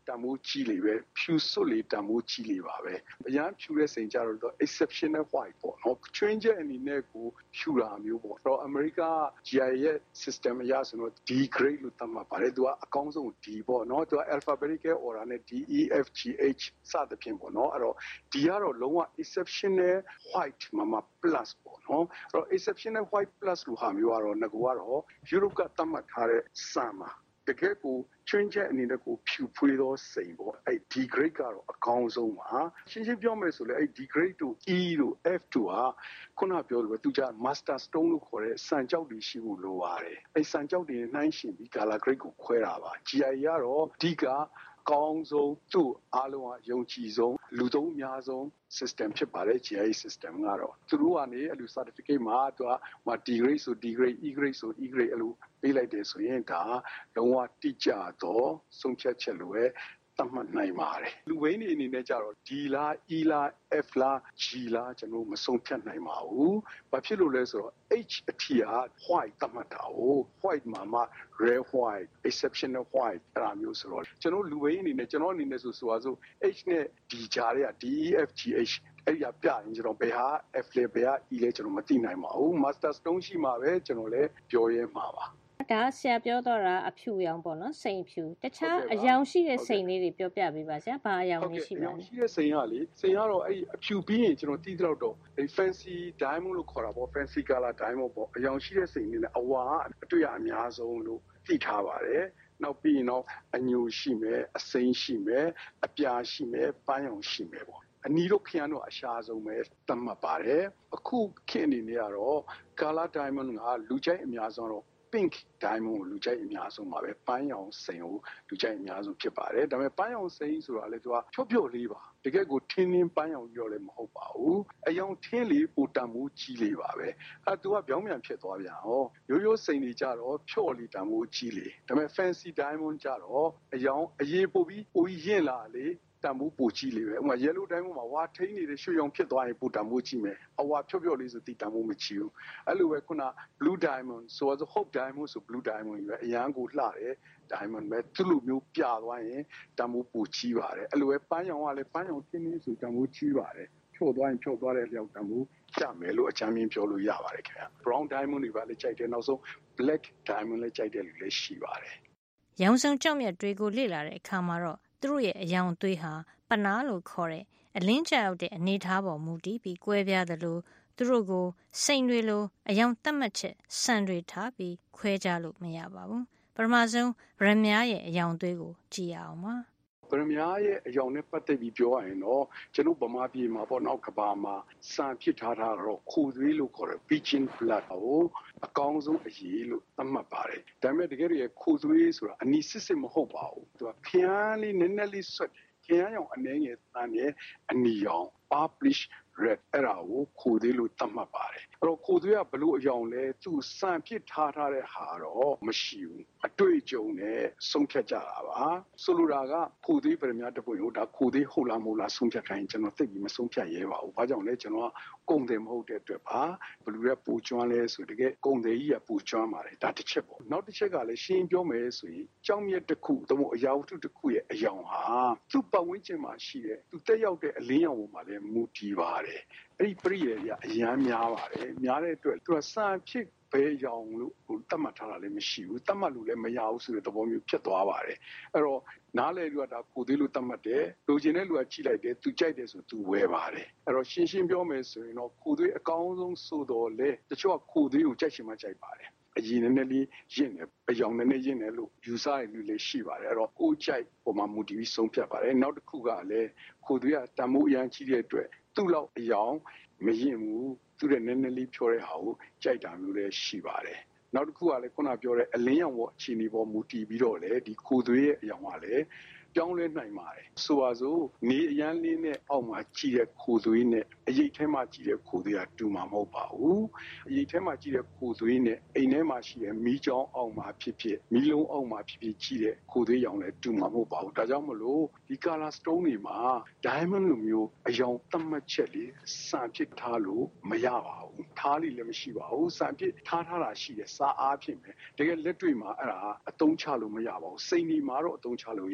[SPEAKER 18] တန်ဖိုးကြီးလေပဲဖြူစွတ်လေတန်ဖိုးကြီးလေပါပဲအရန်ဖြူတဲ့စိန်ကြတော့ exceptional white ပေါ့နော်ချွင်းချက်အနေနဲ့ကိုဖြူတာမျိုးပေါ့တော့အမေရိက GI ရဲ့ system အရဆိုတော့ D grade လို့သတ်မှတ်ပါတယ်သူကအကောင်းဆုံး D ပေါ့နော်သူက alphabetical order နဲ့ D E F G H စသဖြင့်ပေါ့နော်အဲ့တော့ D ကတော့လုံးဝ exceptional white မှာ plus ပေါ့နော်အဲ့တော့ exceptional white plus လို့ဟာမျိုးကတော့ငါကတော့ Europe ကသတ်မှတ်ထားတဲ့စံမှာတကယ်ကိုချွင်းချက်အနေနဲ့ကိုဖြူဖွေးသောစိန်ပေါ့အဲ့ D grade ကတော့အကောင်းဆုံးပါရှင်းပြောမယ်ဆိုလဲအဲ့ D grade တို့ E တို့ F တို့ဟာခုနပြောလို့ပဲသူက master stone လို့ခေါ်တဲ့စံကြောက်တွေရှိဖို့လိုပါတယ်အဲ့စံကြောက်တွေနှိုင်းယှဉ်ပြီး color grade ကိုခွဲတာပါ GI ကတော့အဓိကကောင်းဆုံးသူ့အားလုံးကယုံကြည်ဆုံးလူသုံးအများဆုံး system ဖြစ်ပါတယ် GI system ကတော့သူတို့ကနေအဲ့လို certificate မှာသူက D grade ဆို D grade E grade ဆို E grade အဲ့လိုပေးလိုက်တယ်ဆိုရင်ဒါလုံးဝတိကျတော့ဆုံးဖြတ်ချက်လိုပဲသတ်မှတ်နိုင်ပါတယ်လူဝိန်းတွေအနေနဲ့ကြတော့ D လား E လား F လား G လားကျွန်တော်မဆုံးဖြတ်နိုင်ပါဘူးဘာဖြစ်လို့လဲဆိုတော့ H အထိက white သတ်မှတ်တာကို white မှာ rare white exceptional white အဲ့လိုမျိုးဆိုတော့ကျွန်တော်လူဝိန်းအနေနဲ့ကျွန်တော်အနေနဲ့ဆိုဆိုH နဲ့ D ကြားတွေက D E F G H အဲ့ရပြရင်ကျွန်တော်ဘယ်ဟာ F လဲဘယ်ဟာ E လဲကျွန်တော်မသိနိုင်ပါဘူး master stone ရှိမှာပဲကျွန်တော်လည်းပြောရဲမှာပါ
[SPEAKER 4] ဒါဆရာပြောတော့တာအဖြူရောင်ပေါ့နော်စိန်ဖြူတခြားအယောင်ရှိတဲ့စိန်လေးတွေပြောပြပေးပါဆရာဘာအယောင်လေးရှိပါလဲ
[SPEAKER 18] ရှိတဲ့စိန်ကလေစိန်ကတော့အဲ့အဖြူပြီးရင်ကျွန်တော်တီးတော့တော့အဲ့ fancy diamond လို့ခေါ်တာပေါ့ fancy color diamond ပေါ့အယောင်ရှိတဲ့စိန်လေးနဲ့အဝါအတွေ့အများဆုံးလို့သိထားပါတယ်နောက်ပြီးရင်တော့အညိုရှိမယ်အစိမ်းရှိမယ်အပြာရှိမယ်ပန်းရောင်ရှိမယ်ပေါ့အနီတို့ခရမ်းတို့အရှားဆုံးပဲသတ်မှတ်ပါတယ်အခုခေတ်အနေနဲ့ကတော့ color diamond ကလူကြိုက်အများဆုံးတော့ pink diamond ကိုလူကြိုက်အများဆုံးပါပဲပန်းရောင်စိန်ကိုလူကြိုက်အများဆုံးဖြစ်ပါတယ်ဒါပေမဲ့ပန်းရောင်စိန်ဆိုတာလေသူကဖြော့ဖြော့လေးပါတကယ်ကိုထင်းထင်းပန်းရောင်ပြောလည်းမဟုတ်ပါဘူးအယောင်ထင်းလေးပိုတန်မိုးကြီးလေးပါပဲသူကပြောင်းပြန်ဖြစ်သွားပြန်ဟောရိုးရိုးစိန်တွေကြတော့ဖြော့လေးတန်မိုးကြီးလေးဒါပေမဲ့ fancy diamond ကြတော့အယောင်အရေးပို့ပြီးပိုရင့်လာလေတန်ဖိုးပိုကြီးလေးပဲဥပမာ yellow diamond မှာဝါထိန်းနေတဲ့ရွှေရောင်ဖြစ်သွားရင်ပိုတန်ဖိုးကြီးမယ်အဝါဖြော့ဖြော့လေးဆိုတီတန်ဖိုးမကြီးဘူးအဲ့လိုပဲခုန blue diamond ဆိုတော့ hope diamond ဆို blue diamond ကြီးပဲအရန်ကိုလှတယ် diamond ပဲသူ့လိုမျိုးပြသွားရင်တန်ဖိုးပိုကြီးပါတယ်အဲ့လိုပဲပန်းရောင်ကလည်းပန်းရောင်တင်းတင်းဆိုတန်ဖိုးကြီးပါတယ်ဖြော့သွားရင်ဖြော့သွားတဲ့အလျောက်တန်ဖိုးကျမယ်လို့အချမ်းမြင်ပြောလို့ရပါတယ်ခင်ဗျ brown diamond တွေပါလည်းကြိုက်တယ်နောက်ဆုံး black diamond လည်းကြိုက်တယ်လူလည်းရှိပါတယ်
[SPEAKER 4] ရောင်စုံကြောက်မြတ်တွေကိုလေ့လာတဲ့အခါမှာတော့သူတို့ရဲ့အယောင်သွေးဟာပနာလို့ခေါ်တဲ့အလင်းကျရောက်တဲ့အနေထားပေါ်မူတည်ပြီးကွဲပြားသလိုသူတို့ကိုစိန်တွေလိုအယောင်သတ်မှတ်ချက်စံတွေထားပြီးခွဲခြားလို့မရပါဘူးပထမဆုံးဗရမ ्या ရဲ့အယောင်သွေးကိုကြည့်ရအောင်ပါ
[SPEAKER 18] ဗရမ ्या ရဲ့အယောင်နဲ့ပတ်သက်ပြီးပြောရရင်တော့ကျွန်တော်ဗမာပြည်မှာပေါ့နောက်ကဘာမှာစံဖြစ်ထားတာတော့ခိုသွေးလို့ခေါ်တယ် pigeon blood ကိုအကောင်းဆုံးအရေးလို့သတ်မှတ်ပါတယ်ဒါပေမဲ့တကယ်ရခိုသွေးဆိုတာအနီးစစ်မဟုတ်ပါဘူးသူကခရမ်းလေးနည်းနည်းလေးဆွတ်ခရမ်းရောင်အနေငယ်တန်းရဲ့အနီရောင် purplish red အဲ့ဒါကိုခိုသွေးလို့သတ်မှတ်ပါတယ်အဲ့တော့ခိုသွေးကဘလို့အယောင်လဲသူစံဖြစ်ထားတဲ့ဟာတော့မရှိဘူးအတွေ့အကြုံနဲ့ဆုံးဖြတ်ကြတာပါဆိုလိုတာကခိုသွေးဗရမ ्या တပွင့်ကိုဒါခိုသွေးဟုတ်လားမဟုတ်လားဆုံးဖြတ်ခိုင်းကျွန်တော်သိပြီးမဆုံးဖြတ်ရဲပါဘူးဘာကြောင့်လဲကျွန်တော်ကကုံတယ်မဟုတ်တဲ့အတွက်ပါဘလူရဲ့ပူကျွမ်းလဲဆိုတကယ်ကုံတယ်ကြီးကပူကျွမ်းပါတယ်ဒါတစ်ချက်ပေါ့နောက်တစ်ချက်ကလည်းရှင်းပြောမယ်ဆိုရင်ကြောင်းမြက်တစ်ခုသို့မဟုတ်အရာဝတ္ထုတစ်ခုရဲ့အယောင်ဟာသူ့ပတ်ဝန်းကျင်မှာရှိတဲ့သူတက်ရောက်တဲ့အလင်းရောင်ပေါ်မှာလည်းမူတည်ပါတယ်အဲ့ဒီပရိယေကအရန်များပါတယ်များတဲ့အတွက်သူကစံဖြစ်ဘယ်ရောင်လို့တတ်မှတ်ထားတာလည်းမရှိဘူးတတ်မှတ်လို့လည်းမရဘူးဆိုတဲ့သဘောမျိုးဖြစ်သွားပါတယ်အဲ့တော့နားလေလူကဒါကိုသေးလို့တတ်မှတ်တယ်လိုချင်တဲ့လူကကြည့်လိုက်တယ်သူကြိုက်တယ်ဆိုသူဝယ်ပါတယ်အဲ့တော့ရှင်းရှင်းပြောမယ်ဆိုရင်တော့ကိုသေးအကောင်းဆုံးဆိုတော့လေတချို့ကကိုသေးကိုကြိုက်ချင်မှကြိုက်ပါတယ်အရင်နည်းနည်းလေးရင့်တယ်အယောင်နည်းနည်းရင့်တယ်လို့ယူဆရလူလေးရှိပါတယ်အဲ့တော့ကိုကြိုက်ပုံမှန်မူတည်ပြီးဆုံးဖြတ်ပါတယ်နောက်တစ်ခုကလည်းကိုသေးကတန်မိုးအရန်ကြီးတဲ့အတွက်သူ့လောက်အယောင်မရင်ဘူးသူတဲ့နည်းနည်းလေးဖြောတဲ့ဟာကိုကြိုက်တာမျိုးလည်းရှိပါတယ်နောက်တစ်ခုကလည်းခုနပြောတဲ့အလင်းရောင်ပေါ်အခြေအနေပေါ်မူတည်ပြီးတော့လေဒီခိုသွေးရဲ့အယောင်ကလည်းပြောင်းလဲနိုင်ပါတယ်ဆိုပါစို့နေအရန်လေးနဲ့အောက်မှာကြည့်တဲ့ခိုသွေးနဲ့အရိပ်ထဲမှာကြည့်တဲ့ခိုသွေးကတူမှာမဟုတ်ပါဘူးအရိပ်ထဲမှာကြည့်တဲ့ခိုသွေးနဲ့အိမ်ထဲမှာရှိတဲ့မီးကြောင်းအောက်မှာဖြစ်ဖြစ်မီးလုံးအောက်မှာဖြစ်ဖြစ်ကြည့်တဲ့ခိုသွေးရောင်လည်းတူမှာမဟုတ်ပါဘူးဒါကြောင့်မလို့ဒီ color stone တွေမှာ diamond လိုမျိုးအယောင်သတ်မှတ်ချက်လေးစံဖြစ်ထားလို့မရပါဘူးထားလိလည်းမရှိပါဘူးစံဖြစ်ထားတာရှိတယ်စာအားဖြင့်ပဲတကယ်လက်တွေ့မှာအဲ့ဒါအသုံးချလို့မရပါဘူးစိန်ဒီမှာတော့အသုံးချလို့ရပါတယ်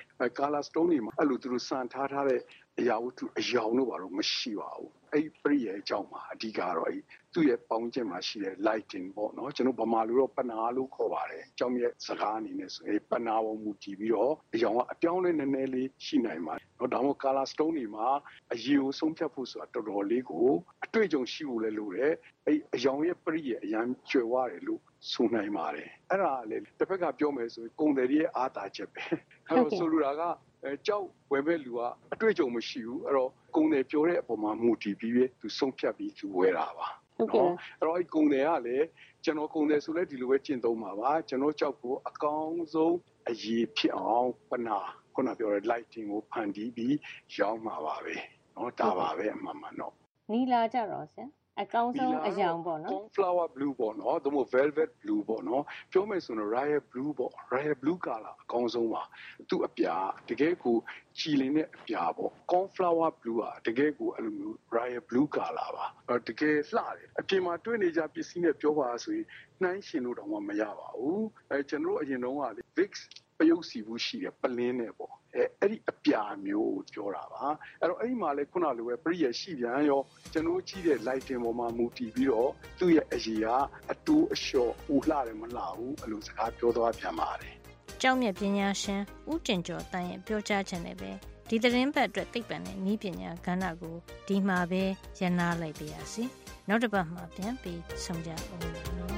[SPEAKER 18] ကာလာစတုန်းတွေမှာအဲ့လိုသူတို့စံထားတဲ့အရာဝတ္ထုအယောင်တို့ဘာလို့မရှိပါဘူးအဲ့ပရိရဲ့အကြောင်းမှာအဓိကတော့အဲ့သူ့ရဲ့ပေါင်းချက်မှာရှိတဲ့ lighting ပေါ့နော်ကျွန်တော်ဗမာလိုတော့ပနာလို့ခေါ်ပါတယ်အကြောင်းရဲ့စကားအနေနဲ့ဆိုရင်ပနာပေါ်မူတည်ပြီးတော့အယောင်ကအပြောင်းလဲနည်းနည်းလေးရှိနိုင်ပါတယ်နော်ဒါမှမဟုတ် color stone တွေမှာအရေကိုဆုံးဖြတ်ဖို့ဆိုတာတော်တော်လေးကိုအတွေ့အကြုံရှိဖို့လည်းလိုတယ်အဲ့အယောင်ရဲ့ပရိရဲ့အရန်ကျွယ်ဝတယ်လို့ဆိုနိုင်ပါတယ်အဲ့ဒါလေတစ်ဖက်ကပြောမယ်ဆိုရင်ကုန်တယ်ရဲ့အားသာချက်ပဲအဲ့တော့ဆိုလိုတာကကြောက်ဝယ်မဲ့လူကအတွေ့အကြုံမရှိဘူးအဲ့တော့ကုန်တယ်ပြောတဲ့အပေါ်မှာမူတည်ပြီးသူဆုံးဖြတ်ပြီးသူဝယ်တာပါနော်အဲ့တော့အဲ့ကုန်တယ်ကလည်းကျွန်တော်ကုန်တယ်ဆိုလဲဒီလိုပဲကျင့်သုံးပါပါကျွန်တော်ကြောက်ကိုအကောင်းဆုံးအရေးဖြစ်အောင်ပနာခုနပြောတဲ့ lighting ကိုဖန်တီးပြီးရောင်းမှာပါပဲနော်ဒါပါပဲအမှန်မှန်တော့
[SPEAKER 4] နီလာကြတော့ဆရာအကောင်းဆုံးအယောင်ပေါ့နော်
[SPEAKER 18] flower blue ပေါ့နော်ဒါမှမဟုတ် velvet blue ပေါ့နော်ပြောမယ်ဆိုတော့ royal blue ပေါ့ royal blue color အကောင်းဆုံးပါသူ့အပြာတကယ်ကိုကြည်လင်တဲ့အပြာပေါ့ cornflower blue อ่ะတကယ်ကိုအဲ့လိုမျိုး royal blue color ပါတကယ်လှတယ်အပြင်မှာတွေ့နေကြပစ္စည်းနဲ့ပြောပါဆိုရင်နှိုင်းရှင်လို့တော့မရပါဘူးကျွန်တော်အရင်တုန်းကလေ Vicks ပယုတ်စီဘူးရှိတယ်ပလင်းနဲ့ပေါ့အဲ့ဒီအပြာမျိုးကိုပြောတာပါအဲ့တော့အဲ့ဒီမှာလေခုနလိုပဲပရိယရှိပြန်ရောကျွန်တော်ကြည့်တဲ့ lighting ပေါ်မှာမူတည်ပြီးတော့သူ့ရဲ့အရေးကအတူအလျှော်ဦးလှတယ်မလှဘူးအဲ့လိုစကားပြောသွားပြန်ပါတယ်
[SPEAKER 4] ကျောင်းမြတ်ပညာရှင်ဦးတင်ကျော်တန်းရဲ့ပြောကြားချက်နဲ့ပဲဒီသတင်းပတ်အတွက်သိပ္ပံနဲ့နည်းပညာကဏ္ဍကိုဒီမှာပဲရနာလိုက်ပါရစေနောက်တစ်ပတ်မှာပြန်ပြီးဆုံကြအောင်နော်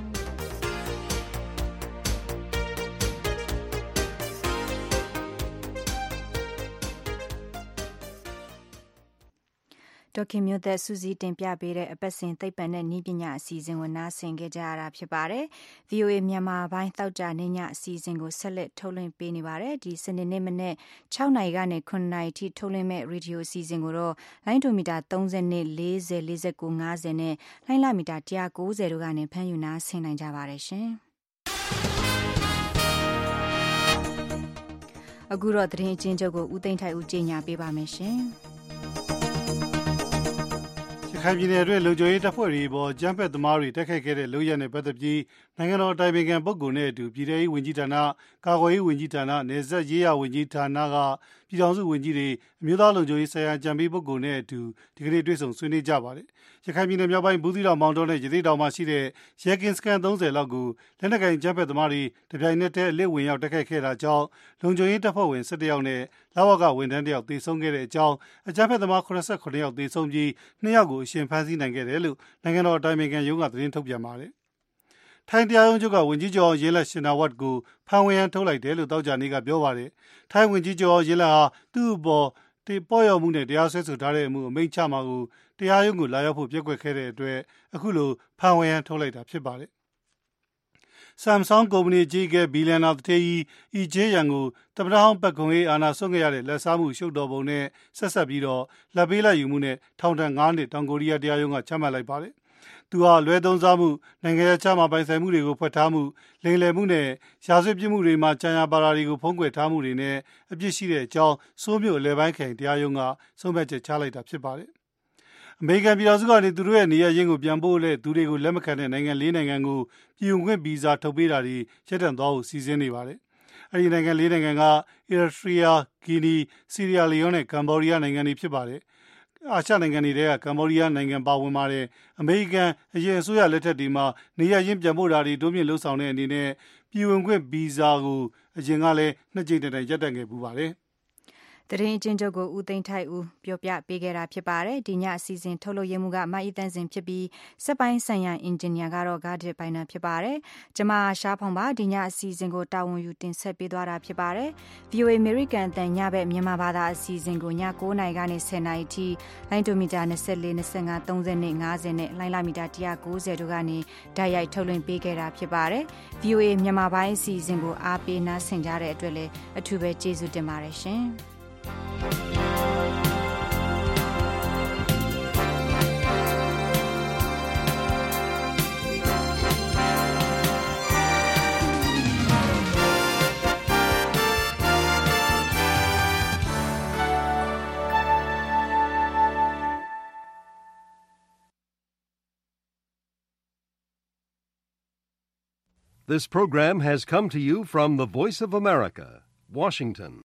[SPEAKER 2] ဒေါက်ခင်မျိုးသက်စူးစီးတင်ပြပေးတဲ့အပတ်စဉ်သိပ္ပံနဲ့နည်းပညာအစီအစဉ်ကိုနားဆင်ကြရတာဖြစ်ပါတယ်။ VOA မြန်မာပိုင်းသောကြာနေ့ညအစီအစဉ်ကိုဆက်လက်ထုတ်လွှင့်ပေးနေပါတယ်။ဒီစနေနေ့မနေ့6နာရီကနေ9နာရီထိထုတ်လွှင့်မဲ့ရေဒီယိုအစီအစဉ်ကိုတော့လိုင်းဒိုမီတာ30နဲ့40 49 50နဲ့လိုင်းလမီတာ190တို့ကနေဖမ်းယူနားဆင်နိုင်ကြပါတယ်ရှင်။အခုတော့သတင်းအချင်းချုပ်ကိုဦးသိန်းထိုက်ဦးကြီးညာပေးပါမယ်ရှင်။
[SPEAKER 5] ခိုင်ပြည်နယ်အတွင်းလုံခြုံရေးတပ်ဖွဲ့တွေပေါ်ကြမ်းဖက်သမားတွေတိုက်ခိုက်ခဲ့တဲ့လုပ်ရက်နဲ့ပတ်သက်ပြီးနိုင်ငံတော်တိုင်ပင်ခံပုဂ္ဂိုလ်နဲ့အတူပြည်ထရေးဝန်ကြီးဌာန၊ကာကွယ်ရေးဝန်ကြီးဌာန၊နယ်စပ်ရေးရာဝန်ကြီးဌာနကပြည်ထောင်စုဝန်ကြီးတွေအမျိုးသားလုံခြုံရေးဆိုင်ရာကြံပေးပုဂ္ဂိုလ်နဲ့အတူဒီကနေ့တွေ့ဆုံဆွေးနွေးကြပါတယ်။ရခိုင်ပြည်နယ်မြောက်ပိုင်းဘူးသီးတောင်မောင်တောနဲ့ရသေ့တောင်မှာရှိတဲ့ရဲကင်းစခန်း30လောက်ကိုလက်နက်ကိုင်ကြမ်းဖက်သမားတွေတပြိုင်နက်တည်းအလစ်ဝင်ရောက်တိုက်ခိုက်ခဲ့တာကြောင့်လုံခြုံရေးတပ်ဖွဲ့ဝင်17ယောက်နဲ့လဝကဝန်ထမ်း1ယောက်သေဆုံးခဲ့တဲ့အကြောင်းအကြမ်းဖက်သမား89ယောက်သေဆုံးပြီး2ယောက်ကိုအရှင်ဖမ်းဆီးနိုင်ခဲ့တယ်လို့နိုင်ငံတော်တိုင်ပင်ခံရုံးကသတင်းထုတ်ပြန်ပါတယ်။ထိုင်းတရားရုံးချုပ်ကဝန်ကြီးချုပ်ရဲလက်ရှင်နာဝတ်ကိုဖမ်းဝရမ်းထုတ်လိုက်တယ်လို့တောက်ကြနေကပြောပါတယ်။ထိုင်းဝန်ကြီးချုပ်ရဲလက်ဟာသူ့အပေါ်ပေါ်ရောက်မှုနဲ့တရားစွဲဆိုထားတဲ့အမှုအမိန့်ချမှာကိုတရားရုံးကိုလာရောက်ဖို့ပြက်ကွက်ခဲ့တဲ့အတွက်အခုလိုဖမ်းဝရမ်းထုတ်လိုက်တာဖြစ်ပါတယ်။ Samsung ကုမ္ပဏီကြီးကဘီလီယံနာတစ်ကြီးအီဂျေးရန်ကိုတပ္ပဟောင်းပတ်ခွန်ရေးအာဏာစွန့်ခဲ့ရတဲ့လက်စားမှုရှုပ်တော်ပုံနဲ့ဆက်ဆက်ပြီးတော့လက်ပေးလက်ယူမှုနဲ့ထောင်ဒဏ်9နှစ်တောင်ကိုရီးယားတရားရုံးကချမှတ်လိုက်ပါတယ်။သူဟာလွဲသုံးစားမှုနိုင်ငံခြားမှာပိုင်ဆိုင်မှုတွေကိုဖွက်ထားမှုလိမ်လည်မှုနဲ့ရာဇဝတ်ပြစ်မှုတွေမှာကြံရပါတာတွေကိုဖုံးကွယ်ထားမှုတွေနဲ့အပြစ်ရှိတဲ့အကြောင်းစိုးမြို့အလဲပိုင်းခရိုင်တရားရုံးကဆုံးဖြတ်ချက်ချလိုက်တာဖြစ်ပါတယ်။အမေရိကန်ပြည်ထောင်စုကနေသူတို့ရဲ့နေရာရင်းကိုပြန်ပို့တဲ့သူတွေကိုလက်မခံတဲ့နိုင်ငံ4နိုင်ငံကိုပြည်ဝင်ခွင့်ဗီဇာထုတ်ပေးတာတွေရပ်တန့်သွားဖို့စီစဉ်နေပါတယ်။အဲဒီနိုင်ငံ4နိုင်ငံက Eritrea, Guinea, Sierra Leone နဲ့ Cambodia နိုင်ငံတွေဖြစ်ပါတယ်။အာရှနိုင်ငံတွေကကမ္ဘောဒီးယားနိုင်ငံပါဝင်ပါတယ်။အမေရိကန်အရင်အစိုးရလက်ထက်ဒီမှာနေရာရင်းပြန်ပို့တာတွေတိုးမြင့်လှုပ်ဆောင်တဲ့အနေနဲ့ပြည်ဝင်ခွင့်ဗီဇာကိုအရင်ကလည်း2ကြိမ်တိုင်ရပ်တန့်ခဲ့ပူပါတယ်။
[SPEAKER 2] သတင်းအချင်းချုပ်ကိုဦးသိန်းထိုက်ဦးပြောပြပေးခဲ့တာဖြစ်ပါတယ်။ဒီညအစီအစဉ်ထုတ်လုပ်ရမှုကမအီတန်းစင်ဖြစ်ပြီးစက်ပိုင်းဆိုင်ရာအင်ဂျင်နီယာကတော့ဂါဒစ်ပိုင်းနာဖြစ်ပါတယ်။ကျမရှားဖောင်ပါဒီညအစီအစဉ်ကိုတာဝန်ယူတင်ဆက်ပေးသွားတာဖြစ်ပါတယ်။ VOA American တန်ညဘက်မြန်မာဘာသာအစီအစဉ်ကိုည9:00နာရီကနေ10:00နာရီထိလိုင်းဒိုမီတာ24 25 30နဲ့50နဲ့လိုင်းလာမီတာ190တို့ကနေဓာတ်ရိုက်ထုတ်လွှင့်ပေးခဲ့တာဖြစ်ပါတယ်။ VOA မြန်မာပိုင်းအစီအစဉ်ကိုအားပေးနားဆင်ကြတဲ့အတွက်လည်းအထူးပဲကျေးဇူးတင်ပါတယ်ရှင်။
[SPEAKER 6] This program has come to you from the Voice of America, Washington.